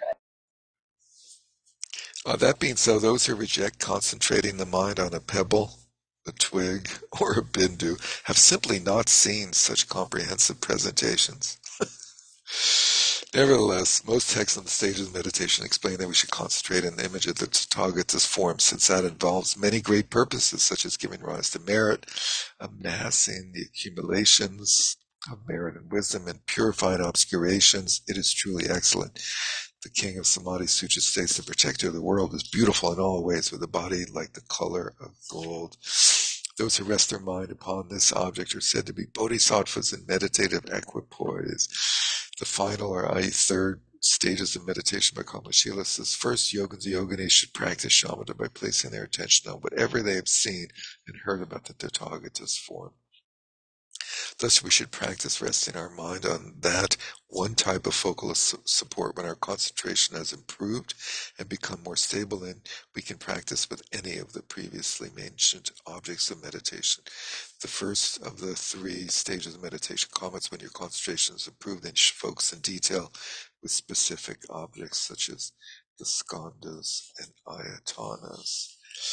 Uh, that being so, those who reject concentrating the mind on a pebble, a twig, or a bindu have simply not seen such comprehensive presentations. Nevertheless, most texts on the stages of meditation explain that we should concentrate on the image of the Tathagata's form, since that involves many great purposes, such as giving rise to merit, amassing the accumulations of merit and wisdom, and purifying obscurations. It is truly excellent. The king of Samadhi Sutra states the protector of the world is beautiful in all ways, with a body like the color of gold. Those who rest their mind upon this object are said to be bodhisattvas in meditative equipoise. The final, or that is third, stages of meditation by Kamasila says, first, yogins and yoginis should practice shamatha by placing their attention on whatever they have seen and heard about the Tathagata's form. Thus, we should practice resting our mind on that one type of focal support. When our concentration has improved and become more stable, then we can practice with any of the previously mentioned objects of meditation. The first of the three stages of meditation comments: when your concentration is improved, then you should focus in detail with specific objects such as the skandhas and ayatanas.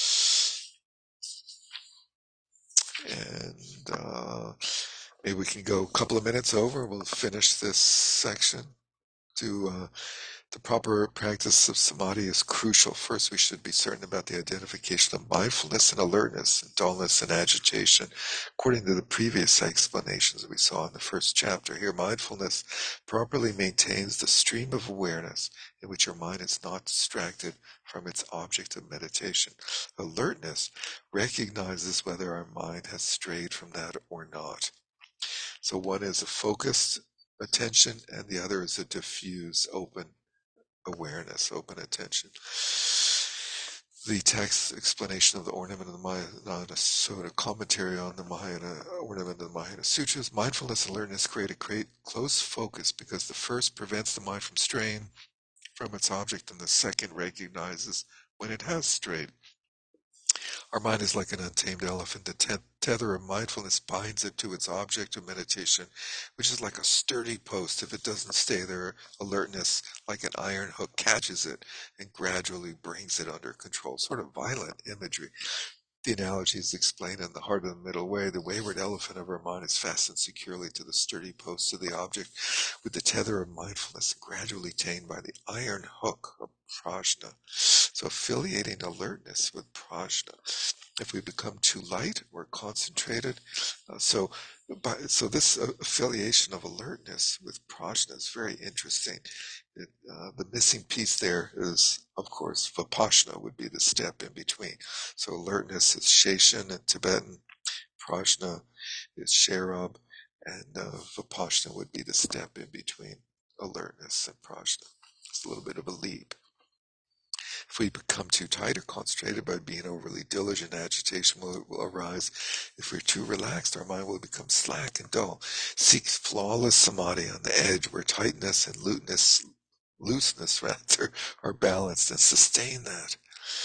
And uh, maybe we can go a couple of minutes over. We'll finish this section to uh, The proper practice of samadhi is crucial. First, we should be certain about the identification of mindfulness and alertness, and dullness and agitation. According to the previous explanations that we saw in the first chapter, here mindfulness properly maintains the stream of awareness in which your mind is not distracted from its object of meditation. Alertness recognizes whether our mind has strayed from that or not. So one is a focused attention, and the other is a diffuse, open awareness, open attention. The text explanation of the ornament of the Mahayana Sutta, commentary on the Mahayana ornament of the Mahayana Sutras. Mindfulness and alertness create a great close focus because the first prevents the mind from straying from its object, and the second recognizes when it has strayed. Our mind is like an untamed elephant. The tether of mindfulness binds it to its object of meditation, which is like a sturdy post. If it doesn't stay there, alertness, like an iron hook, catches it and gradually brings it under control. Sort of violent imagery. The analogy is explained in the Heart of the Middle Way. The wayward elephant of our mind is fastened securely to the sturdy post of the object with the tether of mindfulness, gradually tamed by the iron hook of prajna. So affiliating alertness with prajna. If we become too light or concentrated, uh, so by, so this uh, affiliation of alertness with prajna is very interesting. It, uh, the missing piece there is, of course, vipassana would be the step in between. So alertness is sheshan in Tibetan, prajna is sherab, and uh, vipassana would be the step in between alertness and prajna. It's a little bit of a leap. If we become too tight or concentrated by being overly diligent, agitation will, will arise. If we're too relaxed, our mind will become slack and dull. Seek flawless samadhi on the edge where tightness and looseness, looseness rather, are balanced, and sustain that.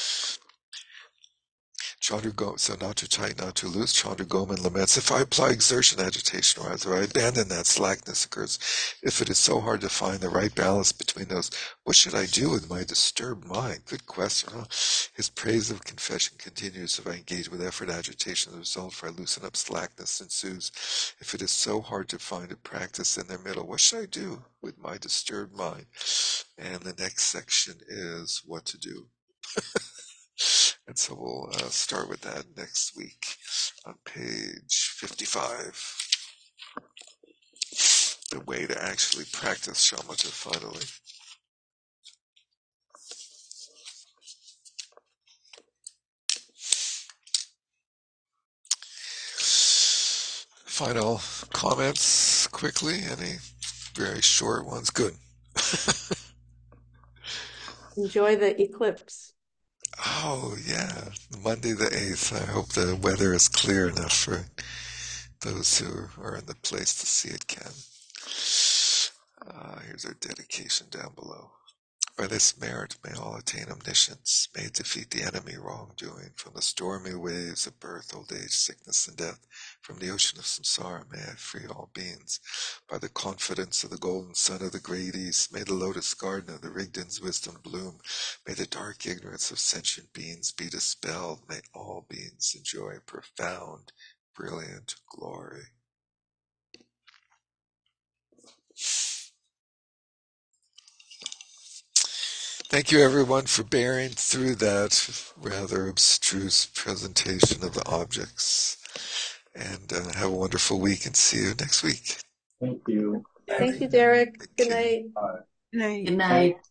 Chandra, so not too tight, not too loose. Chandra Goman laments, if I apply exertion, agitation arises, or I abandon that, slackness occurs. If it is so hard to find the right balance between those, what should I do with my disturbed mind? Good question. Huh? His praise of confession continues. If I engage with effort, agitation, the result, if I loosen up, slackness ensues. If it is so hard to find a practice in their middle, what should I do with my disturbed mind? And the next section is what to do. And so we'll uh, start with that next week on page fifty-five. The way to actually practice shamatha finally. Final comments quickly. Any very short ones? Good. Enjoy the eclipse. Oh, yeah. Monday the eighth. I hope the weather is clear enough for those who are in the place to see it can. Uh, here's our dedication down below. By this merit may all attain omniscience, may defeat the enemy wrongdoing, from the stormy waves of birth, old age, sickness, and death, from the ocean of samsara, may I free all beings. By the confidence of the golden sun of the great east, may the lotus garden of the Rigdon's wisdom bloom, may the dark ignorance of sentient beings be dispelled, may all beings enjoy profound, brilliant glory. Thank you, everyone, for bearing through that rather abstruse presentation of the objects. And uh, have a wonderful week, and see you next week. Thank you. Thank you, Derek. Good night. Bye. Good night. Good night.